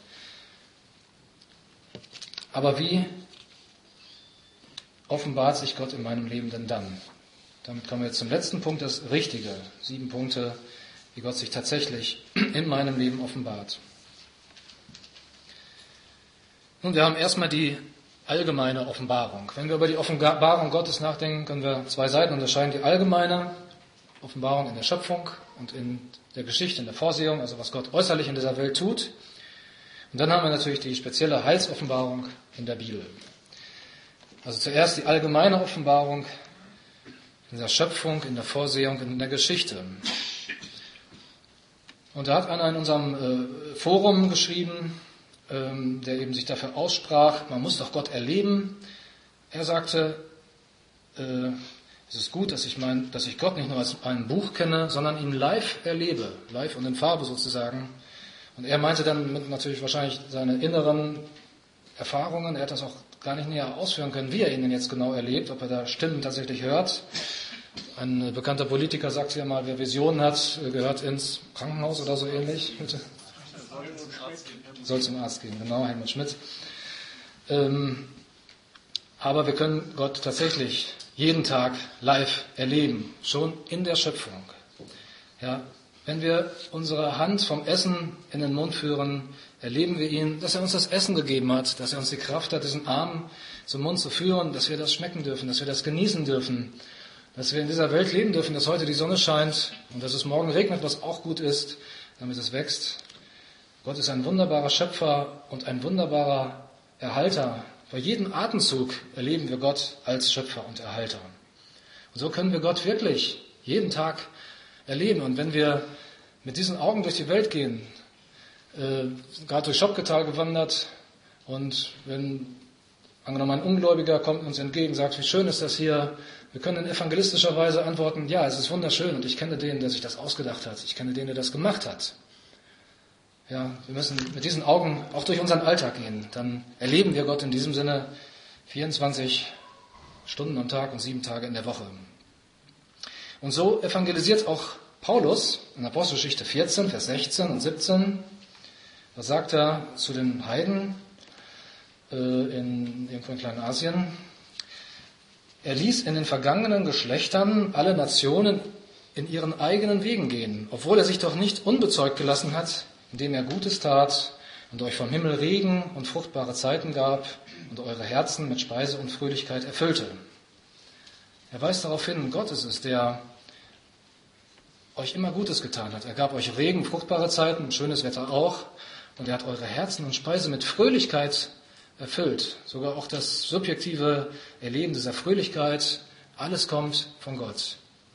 Aber wie offenbart sich Gott in meinem Leben denn dann? Damit kommen wir jetzt zum letzten Punkt, das Richtige. Sieben Punkte, wie Gott sich tatsächlich in meinem Leben offenbart. Nun, wir haben erstmal die allgemeine Offenbarung. Wenn wir über die Offenbarung Gottes nachdenken, können wir zwei Seiten unterscheiden. Die allgemeine Offenbarung in der Schöpfung und in der Geschichte, in der Vorsehung, also was Gott äußerlich in dieser Welt tut. Und dann haben wir natürlich die spezielle Heilsoffenbarung in der Bibel. Also zuerst die allgemeine Offenbarung in der Schöpfung, in der Vorsehung und in der Geschichte. Und da hat einer in unserem äh, Forum geschrieben, ähm, der eben sich dafür aussprach, man muss doch Gott erleben. Er sagte, äh, es ist gut, dass ich, mein, dass ich Gott nicht nur als ein Buch kenne, sondern ihn live erlebe, live und in Farbe sozusagen. Und er meinte dann mit natürlich wahrscheinlich seine inneren Erfahrungen, er hat das auch gar nicht näher ausführen können, wie er ihn denn jetzt genau erlebt, ob er da Stimmen tatsächlich hört. Ein bekannter Politiker sagt ja mal, wer Visionen hat, gehört ins Krankenhaus oder so ähnlich. Bitte. Soll zum Arzt gehen, genau, Helmut Schmidt. Ähm, aber wir können Gott tatsächlich jeden Tag live erleben, schon in der Schöpfung. Ja, wenn wir unsere Hand vom Essen in den Mund führen, erleben wir ihn, dass er uns das Essen gegeben hat, dass er uns die Kraft hat, diesen Arm zum Mund zu führen, dass wir das schmecken dürfen, dass wir das genießen dürfen, dass wir in dieser Welt leben dürfen, dass heute die Sonne scheint und dass es morgen regnet, was auch gut ist, damit es wächst. Gott ist ein wunderbarer Schöpfer und ein wunderbarer Erhalter. Bei jedem Atemzug erleben wir Gott als Schöpfer und Erhalter. Und so können wir Gott wirklich jeden Tag erleben. Und wenn wir mit diesen Augen durch die Welt gehen, äh, gerade durch Schopketal gewandert, und wenn angenommen ein Ungläubiger kommt uns entgegen, sagt, wie schön ist das hier, wir können in evangelistischer Weise antworten, ja, es ist wunderschön und ich kenne den, der sich das ausgedacht hat, ich kenne den, der das gemacht hat. Ja, wir müssen mit diesen Augen auch durch unseren Alltag gehen, dann erleben wir Gott in diesem Sinne vierundzwanzig Stunden am Tag und sieben Tage in der Woche. Und so evangelisiert auch Paulus in Apostelgeschichte vierzehn, Vers sechzehn und siebzehn. Da sagt er zu den Heiden äh, in, irgendwo in Kleinasien, er ließ in den vergangenen Geschlechtern alle Nationen in ihren eigenen Wegen gehen, obwohl er sich doch nicht unbezeugt gelassen hat, indem er Gutes tat und euch vom Himmel Regen und fruchtbare Zeiten gab und eure Herzen mit Speise und Fröhlichkeit erfüllte. Er weist darauf hin, Gott ist es, der euch immer Gutes getan hat. Er gab euch Regen, fruchtbare Zeiten, schönes Wetter auch. Und er hat eure Herzen und Speise mit Fröhlichkeit erfüllt. Sogar auch das subjektive Erleben dieser Fröhlichkeit, alles kommt von Gott.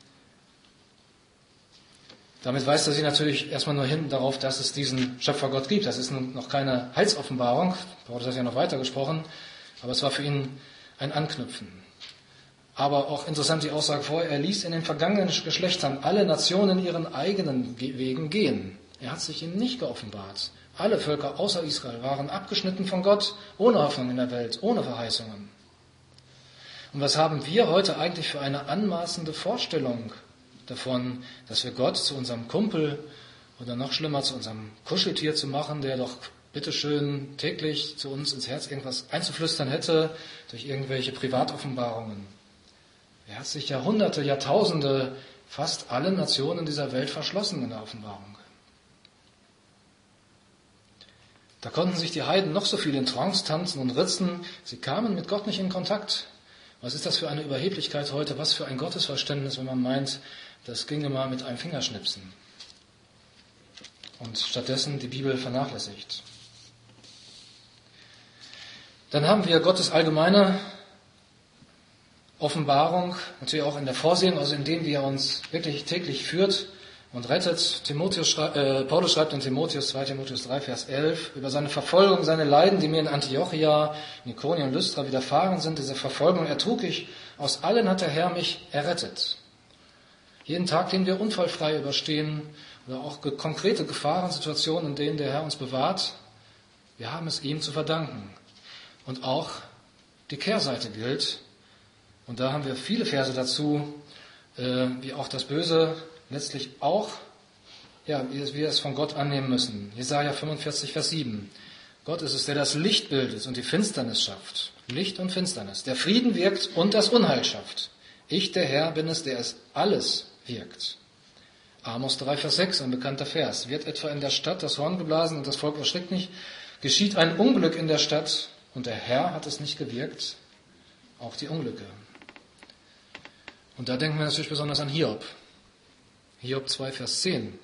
Damit weist er sie natürlich erstmal nur hin darauf, dass es diesen Schöpfergott gibt. Das ist nun noch keine Heilsoffenbarung. Paulus hat ja noch weiter gesprochen. Aber es war für ihn ein Anknüpfen. Aber auch interessant die Aussage vorher, er ließ in den vergangenen Geschlechtern alle Nationen ihren eigenen Wegen gehen. Er hat sich ihnen nicht geoffenbart. Alle Völker außer Israel waren abgeschnitten von Gott, ohne Hoffnung in der Welt, ohne Verheißungen. Und was haben wir heute eigentlich für eine anmaßende Vorstellung davon, dass wir Gott zu unserem Kumpel oder noch schlimmer zu unserem Kuscheltier zu machen, der doch bitteschön täglich zu uns ins Herz irgendwas einzuflüstern hätte durch irgendwelche Privatoffenbarungen. Er hat sich Jahrhunderte, Jahrtausende fast alle Nationen dieser Welt verschlossen in der Offenbarung. Da konnten sich die Heiden noch so viel in Trance tanzen und ritzen, sie kamen mit Gott nicht in Kontakt. Was ist das für eine Überheblichkeit heute? Was für ein Gottesverständnis, wenn man meint, das ginge mal mit einem Fingerschnipsen. Und stattdessen die Bibel vernachlässigt. Dann haben wir Gottes allgemeine Offenbarung, natürlich auch in der Vorsehung, also indem er uns wirklich täglich führt und rettet. Timotheus, äh, Paulus schreibt in Timotheus, zwei Timotheus drei, Vers elf, über seine Verfolgung, seine Leiden, die mir in Antiochia, in Ikonien und Lystra widerfahren sind. Diese Verfolgung ertrug ich. Aus allen hat der Herr mich errettet. Jeden Tag, den wir unfallfrei überstehen, oder auch konkrete Gefahrensituationen, in denen der Herr uns bewahrt, wir haben es ihm zu verdanken. Und auch die Kehrseite gilt. Und da haben wir viele Verse dazu, äh, wie auch das Böse letztlich auch, ja, wie wir es von Gott annehmen müssen. Jesaja fünfundvierzig, Vers sieben. Gott ist es, der das Licht bildet und die Finsternis schafft. Licht und Finsternis. Der Frieden wirkt und das Unheil schafft. Ich, der Herr, bin es, der es alles wirkt. Amos drei, Vers sechs, ein bekannter Vers. Wird etwa in der Stadt das Horn geblasen und das Volk erschrickt nicht? Geschieht ein Unglück in der Stadt und der Herr hat es nicht gewirkt? Auch die Unglücke. Und da denken wir natürlich besonders an Hiob. Hiob zwei, Vers zehn.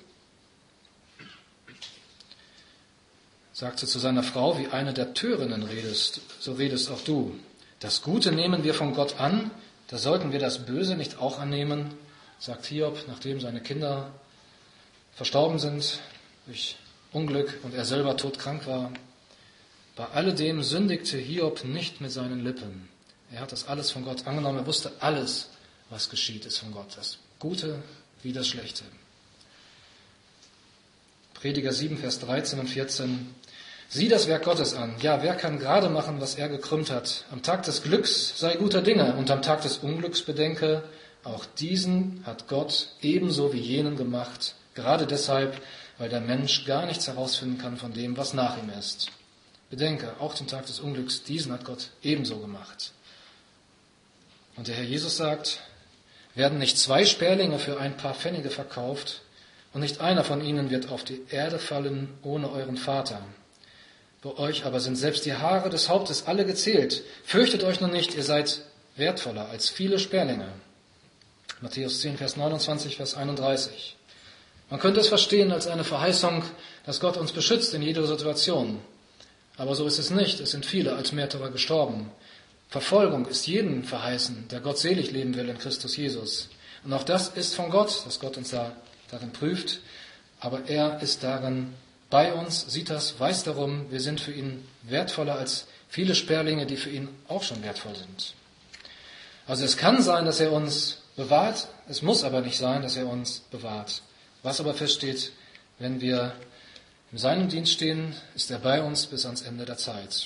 Sagte zu seiner Frau, wie eine der Törinnen redest, so redest auch du. Das Gute nehmen wir von Gott an, da sollten wir das Böse nicht auch annehmen, sagt Hiob, nachdem seine Kinder verstorben sind durch Unglück und er selber todkrank war. Bei alledem sündigte Hiob nicht mit seinen Lippen. Er hat das alles von Gott angenommen, er wusste, alles, was geschieht, ist von Gott. Das Gute wie das Schlechte. Prediger sieben, Vers dreizehn und vierzehn. Sieh das Werk Gottes an. Ja, wer kann gerade machen, was er gekrümmt hat? Am Tag des Glücks sei guter Dinge und am Tag des Unglücks bedenke, auch diesen hat Gott ebenso wie jenen gemacht. Gerade deshalb, weil der Mensch gar nichts herausfinden kann von dem, was nach ihm ist. Bedenke, auch den Tag des Unglücks, diesen hat Gott ebenso gemacht. Und der Herr Jesus sagt, werden nicht zwei Sperlinge für ein paar Pfennige verkauft und nicht einer von ihnen wird auf die Erde fallen ohne euren Vater. Bei euch aber sind selbst die Haare des Hauptes alle gezählt. Fürchtet euch nun nicht, ihr seid wertvoller als viele Sperlinge. Matthäus zehn, Vers neunundzwanzig, Vers einunddreißig. Man könnte es verstehen als eine Verheißung, dass Gott uns beschützt in jeder Situation. Aber so ist es nicht. Es sind viele als Märtyrer gestorben. Verfolgung ist jedem verheißen, der Gott selig leben will in Christus Jesus. Und auch das ist von Gott, dass Gott uns da, darin prüft. Aber er ist darin bei uns, sieht das, weiß darum, wir sind für ihn wertvoller als viele Sperlinge, die für ihn auch schon wertvoll sind. Also es kann sein, dass er uns bewahrt, es muss aber nicht sein, dass er uns bewahrt. Was aber feststeht, wenn wir in seinem Dienst stehen, ist er bei uns bis ans Ende der Zeit.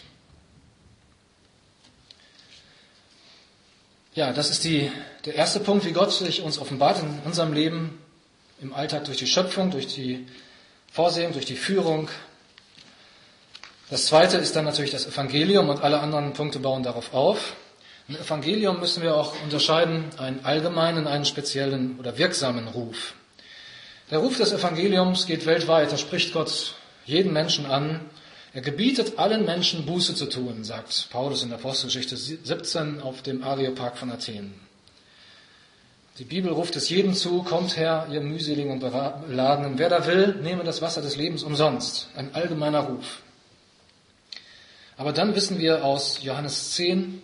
Ja, das ist die, der erste Punkt, wie Gott sich uns offenbart in unserem Leben, im Alltag durch die Schöpfung, durch die Vorsehung, durch die Führung. Das zweite ist dann natürlich das Evangelium und alle anderen Punkte bauen darauf auf. Im Evangelium müssen wir auch unterscheiden, einen allgemeinen, einen speziellen oder wirksamen Ruf. Der Ruf des Evangeliums geht weltweit, da spricht Gott jeden Menschen an. Er gebietet allen Menschen Buße zu tun, sagt Paulus in der Apostelgeschichte siebzehn auf dem Areopag von Athen. Die Bibel ruft es jedem zu, kommt her, ihr mühseligen und beladenen. Wer da will, nehme das Wasser des Lebens umsonst. Ein allgemeiner Ruf. Aber dann wissen wir aus Johannes zehn,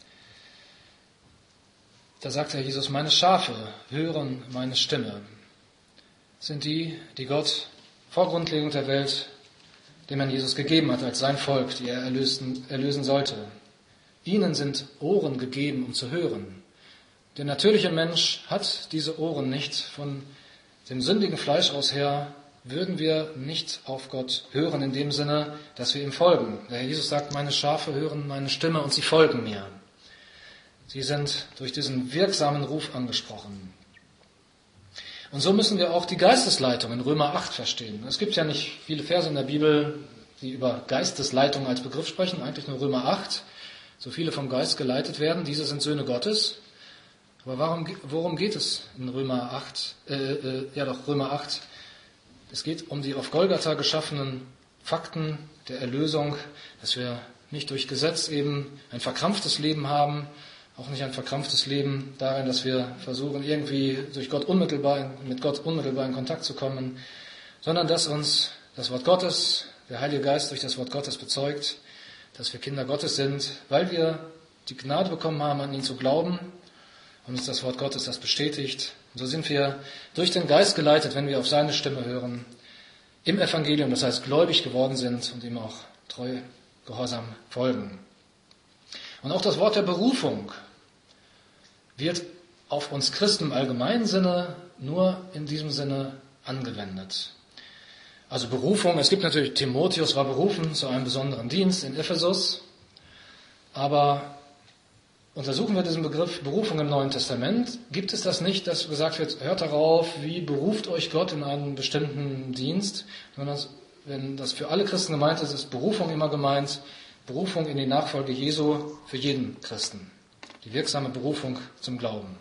da sagt Herr Jesus, meine Schafe hören meine Stimme. Das sind die, die Gott vor Grundlegung der Welt dem Herrn Jesus gegeben hat als sein Volk, die er erlösen, erlösen sollte. Ihnen sind Ohren gegeben, um zu hören. Der natürliche Mensch hat diese Ohren nicht. Von dem sündigen Fleisch aus her würden wir nicht auf Gott hören in dem Sinne, dass wir ihm folgen. Der Herr Jesus sagt, meine Schafe hören meine Stimme und sie folgen mir. Sie sind durch diesen wirksamen Ruf angesprochen. Und so müssen wir auch die Geistesleitung in Römer acht verstehen. Es gibt ja nicht viele Verse in der Bibel, die über Geistesleitung als Begriff sprechen, eigentlich nur Römer acht. So viele vom Geist geleitet werden, diese sind Söhne Gottes. Aber warum, worum geht es in Römer acht? Äh, äh, ja doch, Römer acht. Es geht um die auf Golgatha geschaffenen Fakten der Erlösung, dass wir nicht durch Gesetz eben ein verkrampftes Leben haben, auch nicht ein verkrampftes Leben darin, dass wir versuchen, irgendwie durch Gott unmittelbar, mit Gott unmittelbar in Kontakt zu kommen, sondern dass uns das Wort Gottes, der Heilige Geist durch das Wort Gottes bezeugt, dass wir Kinder Gottes sind, weil wir die Gnade bekommen haben, an ihn zu glauben und uns das Wort Gottes das bestätigt. Und so sind wir durch den Geist geleitet, wenn wir auf seine Stimme hören, im Evangelium, das heißt gläubig geworden sind und ihm auch treu, gehorsam folgen. Und auch das Wort der Berufung wird auf uns Christen im allgemeinen Sinne nur in diesem Sinne angewendet. Also Berufung, es gibt natürlich, Timotheus war berufen zu einem besonderen Dienst in Ephesus, aber untersuchen wir diesen Begriff Berufung im Neuen Testament, gibt es das nicht, dass gesagt wird, hört darauf, wie beruft euch Gott in einen bestimmten Dienst, sondern wenn das für alle Christen gemeint ist, ist Berufung immer gemeint, Berufung in die Nachfolge Jesu für jeden Christen, die wirksame Berufung zum Glauben.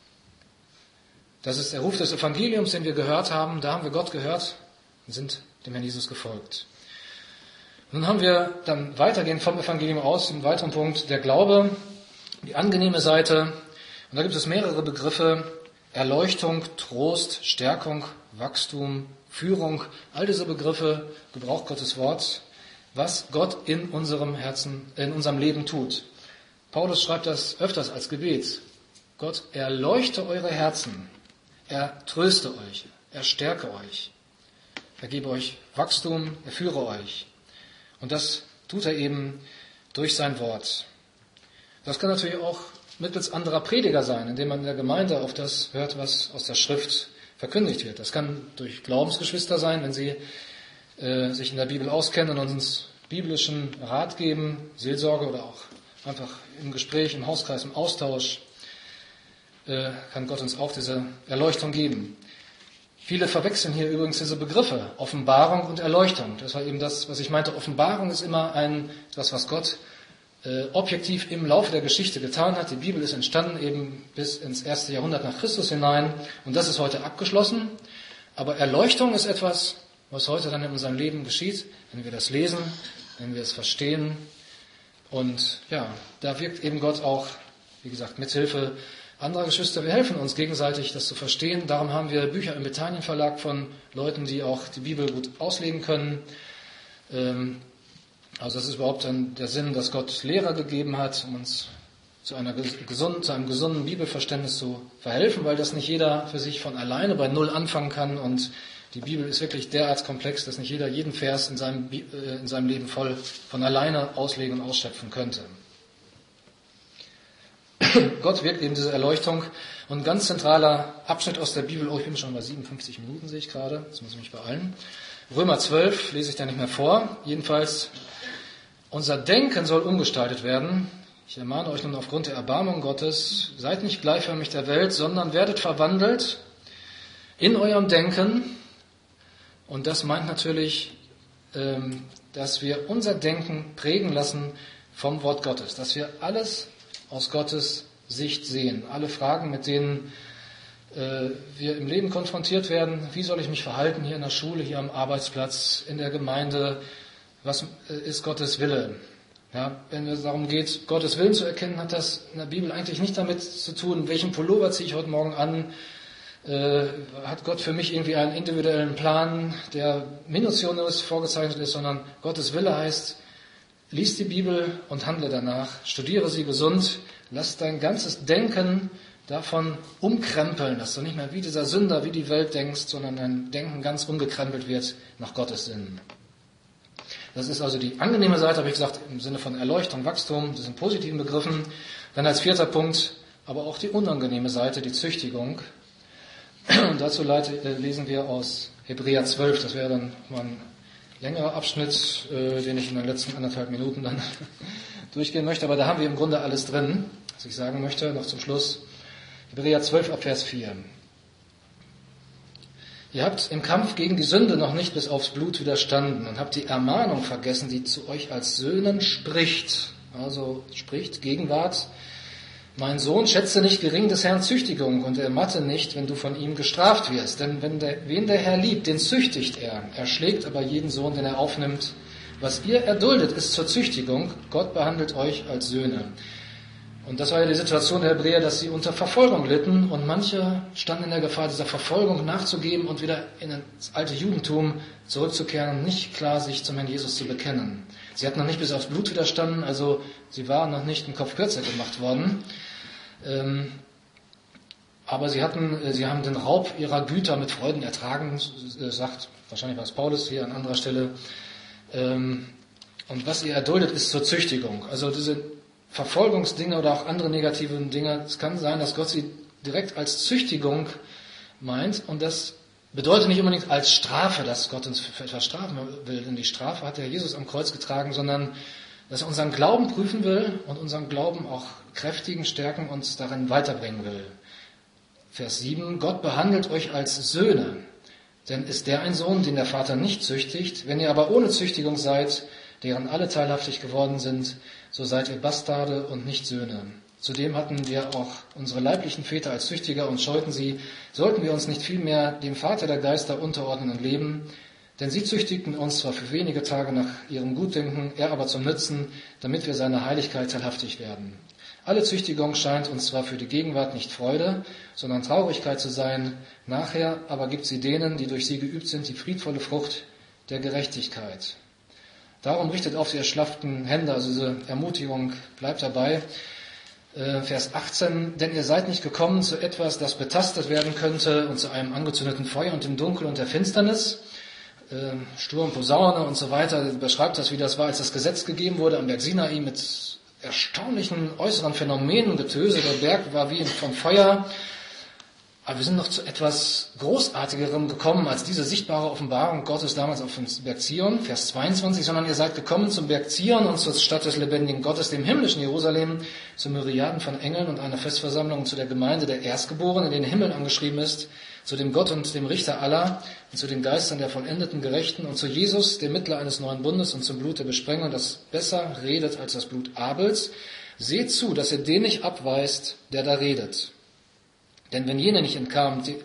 Das ist der Ruf des Evangeliums, den wir gehört haben, da haben wir Gott gehört und sind dem Herrn Jesus gefolgt. Nun haben wir dann weitergehend vom Evangelium aus einen weiteren Punkt, der Glaube, die angenehme Seite. Und da gibt es mehrere Begriffe, Erleuchtung, Trost, Stärkung, Wachstum, Führung. All diese Begriffe gebraucht Gottes Wort, was Gott in unserem Herzen, in unserem Leben tut. Paulus schreibt das öfters als Gebet. Gott erleuchte eure Herzen, er tröste euch, er stärke euch. Er gebe euch Wachstum, er führe euch. Und das tut er eben durch sein Wort. Das kann natürlich auch mittels anderer Prediger sein, indem man in der Gemeinde auf das hört, was aus der Schrift verkündigt wird. Das kann durch Glaubensgeschwister sein, wenn sie äh, sich in der Bibel auskennen und uns biblischen Rat geben, Seelsorge oder auch einfach im Gespräch, im Hauskreis, im Austausch, äh, kann Gott uns auch diese Erleuchtung geben. Viele verwechseln hier übrigens diese Begriffe, Offenbarung und Erleuchtung. Das war eben das, was ich meinte. Offenbarung ist immer ein, etwas, was Gott äh, objektiv im Laufe der Geschichte getan hat. Die Bibel ist entstanden eben bis ins erste Jahrhundert nach Christus hinein. Und das ist heute abgeschlossen. Aber Erleuchtung ist etwas, was heute dann in unserem Leben geschieht, wenn wir das lesen, wenn wir es verstehen. Und ja, da wirkt eben Gott auch, wie gesagt, mithilfe anderer Geschwister, wir helfen uns gegenseitig, das zu verstehen. Darum haben wir Bücher im Bethanien Verlag von Leuten, die auch die Bibel gut auslegen können. Also das ist überhaupt dann der Sinn, dass Gott Lehrer gegeben hat, um uns zu, einer gesunden, zu einem gesunden Bibelverständnis zu verhelfen, weil das nicht jeder für sich von alleine bei Null anfangen kann. Und die Bibel ist wirklich derart komplex, dass nicht jeder jeden Vers in seinem, in seinem Leben voll von alleine auslegen und ausschöpfen könnte. Gott wirkt eben diese Erleuchtung. Und ein ganz zentraler Abschnitt aus der Bibel, oh, ich bin schon bei siebenundfünfzig Minuten, sehe ich gerade, jetzt muss ich mich beeilen. Römer zwölf lese ich da nicht mehr vor. Jedenfalls, unser Denken soll umgestaltet werden. Ich ermahne euch nun aufgrund der Erbarmung Gottes, seid nicht gleichförmig der Welt, sondern werdet verwandelt in eurem Denken. Und das meint natürlich, dass wir unser Denken prägen lassen vom Wort Gottes, dass wir alles aus Gottes Sicht sehen. Alle Fragen, mit denen äh, wir im Leben konfrontiert werden. Wie soll ich mich verhalten hier in der Schule, hier am Arbeitsplatz, in der Gemeinde? Was äh, ist Gottes Wille? Ja, wenn es darum geht, Gottes Willen zu erkennen, hat das in der Bibel eigentlich nicht damit zu tun, welchen Pullover ziehe ich heute Morgen an. Äh, hat Gott für mich irgendwie einen individuellen Plan, der minutiös vorgezeichnet ist, sondern Gottes Wille heißt, lies die Bibel und handle danach, studiere sie gesund, lass dein ganzes Denken davon umkrempeln, dass du nicht mehr wie dieser Sünder, wie die Welt denkst, sondern dein Denken ganz umgekrempelt wird nach Gottes Sinn. Das ist also die angenehme Seite, habe ich gesagt, im Sinne von Erleuchtung, Wachstum, das sind positiven Begriffen. Dann als vierter Punkt, aber auch die unangenehme Seite, die Züchtigung. Und dazu lesen wir aus Hebräer zwölf, das wäre dann mal ein längerer Abschnitt, äh, den ich in den letzten anderthalb Minuten dann durchgehen möchte. Aber da haben wir im Grunde alles drin, was ich sagen möchte, noch zum Schluss. Hebräer zwölf ab Vers vier. Ihr habt im Kampf gegen die Sünde noch nicht bis aufs Blut widerstanden und habt die Ermahnung vergessen, die zu euch als Söhnen spricht. Also spricht, Gegenwart. Mein Sohn, schätze nicht gering des Herrn Züchtigung und ermatte nicht, wenn du von ihm gestraft wirst. Denn wenn der, wen der Herr liebt, den züchtigt er. Er schlägt aber jeden Sohn, den er aufnimmt. Was ihr erduldet, ist zur Züchtigung. Gott behandelt euch als Söhne. Und das war ja die Situation der Hebräer, dass sie unter Verfolgung litten. Und manche standen in der Gefahr, dieser Verfolgung nachzugeben und wieder in das alte Judentum zurückzukehren und nicht klar sich zum Herrn Jesus zu bekennen. Sie hatten noch nicht bis aufs Blut widerstanden, also sie waren noch nicht einen Kopf kürzer gemacht worden. aber sie hatten, sie haben den Raub ihrer Güter mit Freuden ertragen, sagt wahrscheinlich war es Paulus hier an anderer Stelle. Und was ihr erduldet, ist zur Züchtigung. Also diese Verfolgungsdinge oder auch andere negative Dinge, es kann sein, dass Gott sie direkt als Züchtigung meint und das bedeutet nicht unbedingt als Strafe, dass Gott uns für etwas strafen will, denn die Strafe hat ja Jesus am Kreuz getragen, sondern dass er unseren Glauben prüfen will und unseren Glauben auch kräftigen, stärken, uns darin weiterbringen will. Vers sieben, Gott behandelt euch als Söhne, denn ist der ein Sohn, den der Vater nicht züchtigt, wenn ihr aber ohne Züchtigung seid, deren alle teilhaftig geworden sind, so seid ihr Bastarde und nicht Söhne. Zudem hatten wir auch unsere leiblichen Väter als Züchtiger und scheuten sie, sollten wir uns nicht vielmehr dem Vater der Geister unterordnen und leben, denn sie züchtigten uns zwar für wenige Tage nach ihrem Gutdünken, er aber zum Nützen, damit wir seiner Heiligkeit teilhaftig werden. Alle Züchtigung scheint uns zwar für die Gegenwart nicht Freude, sondern Traurigkeit zu sein, nachher aber gibt sie denen, die durch sie geübt sind, die friedvolle Frucht der Gerechtigkeit. Darum richtet auf die erschlafften Hände, also diese Ermutigung, bleibt dabei. Vers achtzehn, denn ihr seid nicht gekommen zu etwas, das betastet werden könnte und zu einem angezündeten Feuer und dem Dunkel und der Finsternis, Sturm, Posaune und so weiter, beschreibt das, wie das war, als das Gesetz gegeben wurde am Berg Sinai mit erstaunlichen äußeren Phänomenen, Getöse, der Berg war wie vom Feuer. Aber wir sind noch zu etwas Großartigerem gekommen als diese sichtbare Offenbarung Gottes damals auf dem Berg Zion, Vers zweiundzwanzig, sondern ihr seid gekommen zum Berg Zion und zur Stadt des lebendigen Gottes, dem himmlischen Jerusalem, zu Myriaden von Engeln und einer Festversammlung zu der Gemeinde der Erstgeborenen, in den Himmel angeschrieben ist, zu dem Gott und dem Richter aller und zu den Geistern der vollendeten Gerechten und zu Jesus, dem Mittler eines neuen Bundes und zum Blut der Besprengung, das besser redet als das Blut Abels. Seht zu, dass ihr den nicht abweist, der da redet. Denn wenn jene nicht entkamen, die,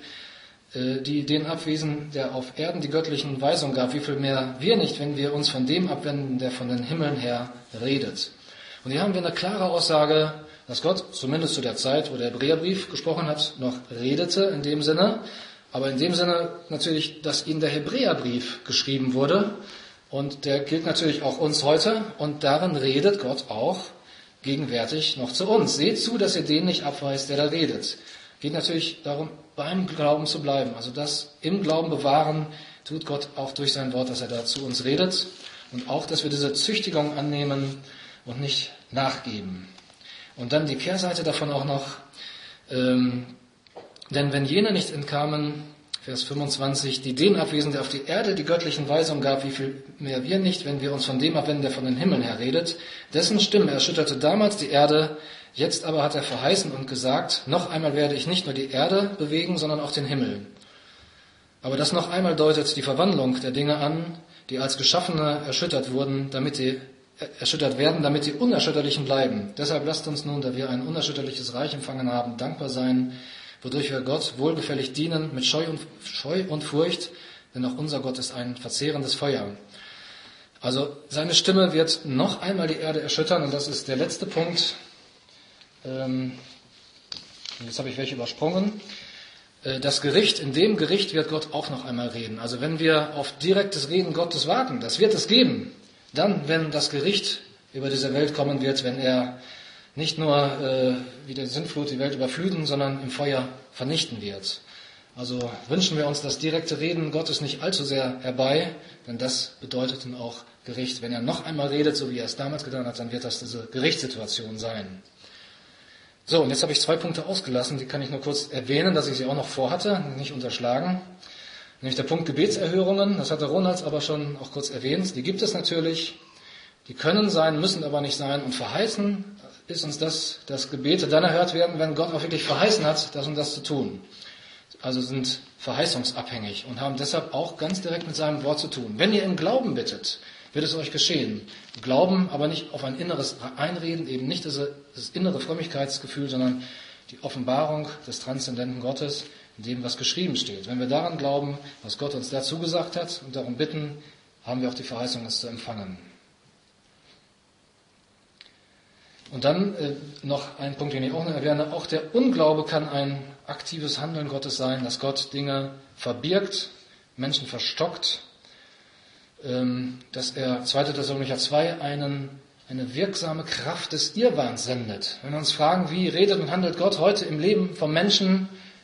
die den abwiesen, der auf Erden die göttlichen Weisungen gab, wie viel mehr wir nicht, wenn wir uns von dem abwenden, der von den Himmeln her redet. Und hier haben wir eine klare Aussage, dass Gott, zumindest zu der Zeit, wo der Hebräerbrief gesprochen hat, noch redete in dem Sinne, aber in dem Sinne natürlich, dass ihm der Hebräerbrief geschrieben wurde und der gilt natürlich auch uns heute und darin redet Gott auch gegenwärtig noch zu uns. Seht zu, dass ihr den nicht abweist, der da redet. Geht natürlich darum, beim Glauben zu bleiben. Also das im Glauben bewahren tut Gott auch durch sein Wort, dass er da zu uns redet. Und auch, dass wir diese Züchtigung annehmen und nicht nachgeben. Und dann die Kehrseite davon auch noch, ähm, denn wenn jene nicht entkamen, Vers fünfundzwanzig, die den abwiesen, der auf die Erde die göttlichen Weisungen gab, wie viel mehr wir nicht, wenn wir uns von dem abwenden, der von den Himmeln her redet, dessen Stimme erschütterte damals die Erde, jetzt aber hat er verheißen und gesagt, noch einmal werde ich nicht nur die Erde bewegen, sondern auch den Himmel. Aber das noch einmal deutet die Verwandlung der Dinge an, die als Geschaffene erschüttert wurden, damit die erschüttert werden, damit die Unerschütterlichen bleiben. Deshalb lasst uns nun, da wir ein unerschütterliches Reich empfangen haben, dankbar sein, wodurch wir Gott wohlgefällig dienen, mit Scheu und, Scheu und Furcht, denn auch unser Gott ist ein verzehrendes Feuer. Also seine Stimme wird noch einmal die Erde erschüttern, und das ist der letzte Punkt. Ähm, jetzt habe ich welche übersprungen. Das Gericht, in dem Gericht wird Gott auch noch einmal reden. Also wenn wir auf direktes Reden Gottes warten, das wird es geben. Dann, wenn das Gericht über diese Welt kommen wird, wenn er nicht nur äh, wie der Sintflut die Welt überfluten, sondern im Feuer vernichten wird. Also wünschen wir uns das direkte Reden Gottes nicht allzu sehr herbei, denn das bedeutet dann auch Gericht. Wenn er noch einmal redet, so wie er es damals getan hat, dann wird das diese Gerichtssituation sein. So, und jetzt habe ich zwei Punkte ausgelassen, die kann ich nur kurz erwähnen, dass ich sie auch noch vorhatte, nicht unterschlagen. Nämlich der Punkt Gebetserhörungen, das hatte Ronalds aber schon auch kurz erwähnt, die gibt es natürlich, die können sein, müssen aber nicht sein, und verheißen ist uns das, dass Gebete dann erhört werden, wenn Gott auch wirklich verheißen hat, das und das zu tun. Also sind verheißungsabhängig und haben deshalb auch ganz direkt mit seinem Wort zu tun. Wenn ihr im Glauben bittet, wird es euch geschehen. Glauben, aber nicht auf ein inneres Einreden, eben nicht das, das innere Frömmigkeitsgefühl, sondern die Offenbarung des transzendenten Gottes, in dem, was geschrieben steht. Wenn wir daran glauben, was Gott uns dazu gesagt hat und darum bitten, haben wir auch die Verheißung, es zu empfangen. Und dann äh, noch ein Punkt, den ich auch noch erwähne. Auch der Unglaube kann ein aktives Handeln Gottes sein, dass Gott Dinge verbirgt, Menschen verstockt, ähm, dass er, zweiter Thessalonicher zwei, einen, eine wirksame Kraft des Irrwahns sendet. Wenn wir uns fragen, wie redet und handelt Gott heute im Leben vom Menschen,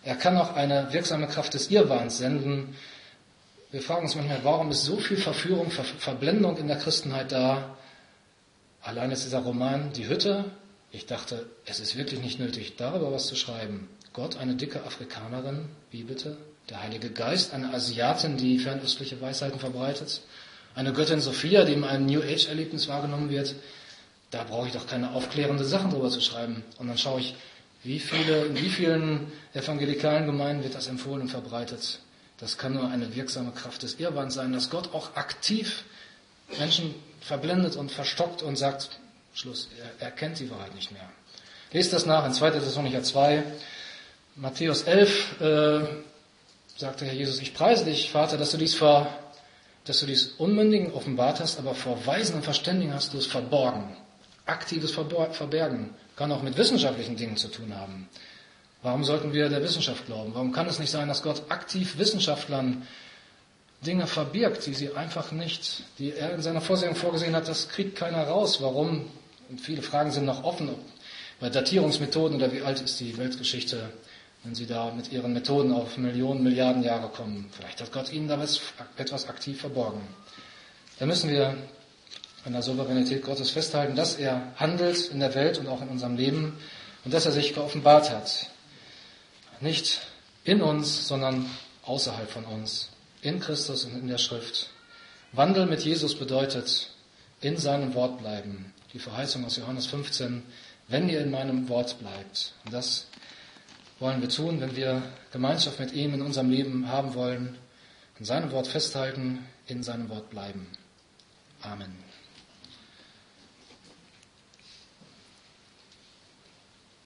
Er kann auch eine wirksame Kraft des Irrwahns senden. Wir fragen uns manchmal, warum ist so viel Verführung, Ver- Verblendung in der Christenheit da? Allein ist dieser Roman Die Hütte. Ich dachte, es ist wirklich nicht nötig, darüber was zu schreiben. Gott, eine dicke Afrikanerin, wie bitte? Der Heilige Geist, eine Asiatin, die fernöstliche Weisheiten verbreitet. Eine Göttin Sophia, die in einem New Age-Erlebnis wahrgenommen wird. Da brauche ich doch keine aufklärende Sachen drüber zu schreiben. Und dann schaue ich, wie viele, in wie vielen evangelikalen Gemeinden wird das empfohlen und verbreitet. Das kann nur eine wirksame Kraft des Irrwahns sein, dass Gott auch aktiv Menschen verblendet und verstockt und sagt, Schluss, er, er kennt die Wahrheit nicht mehr. Lest das nach in zweiter Thessalonicher zwei, Matthäus elf, äh, sagte Herr Jesus, ich preise dich, Vater, dass du dies vor, dass du dies Unmündigen offenbart hast, aber vor Weisen und Verständigen hast du es verborgen. Aktives Verbergen kann auch mit wissenschaftlichen Dingen zu tun haben. Warum sollten wir der Wissenschaft glauben? Warum kann es nicht sein, dass Gott aktiv Wissenschaftlern Dinge verbirgt, die sie einfach nicht, die er in seiner Vorsehung vorgesehen hat, das kriegt keiner raus. Warum? Und viele Fragen sind noch offen, bei Datierungsmethoden oder wie alt ist die Weltgeschichte, wenn sie da mit ihren Methoden auf Millionen, Milliarden Jahre kommen. Vielleicht hat Gott ihnen da etwas aktiv verborgen. Da müssen wir an der Souveränität Gottes festhalten, dass er handelt in der Welt und auch in unserem Leben und dass er sich geoffenbart hat. Nicht in uns, sondern außerhalb von uns. In Christus und in der Schrift. Wandel mit Jesus bedeutet, in seinem Wort bleiben. Die Verheißung aus Johannes fünfzehn, wenn ihr in meinem Wort bleibt. Und das wollen wir tun, wenn wir Gemeinschaft mit ihm in unserem Leben haben wollen. An seinem Wort festhalten, in seinem Wort bleiben. Amen.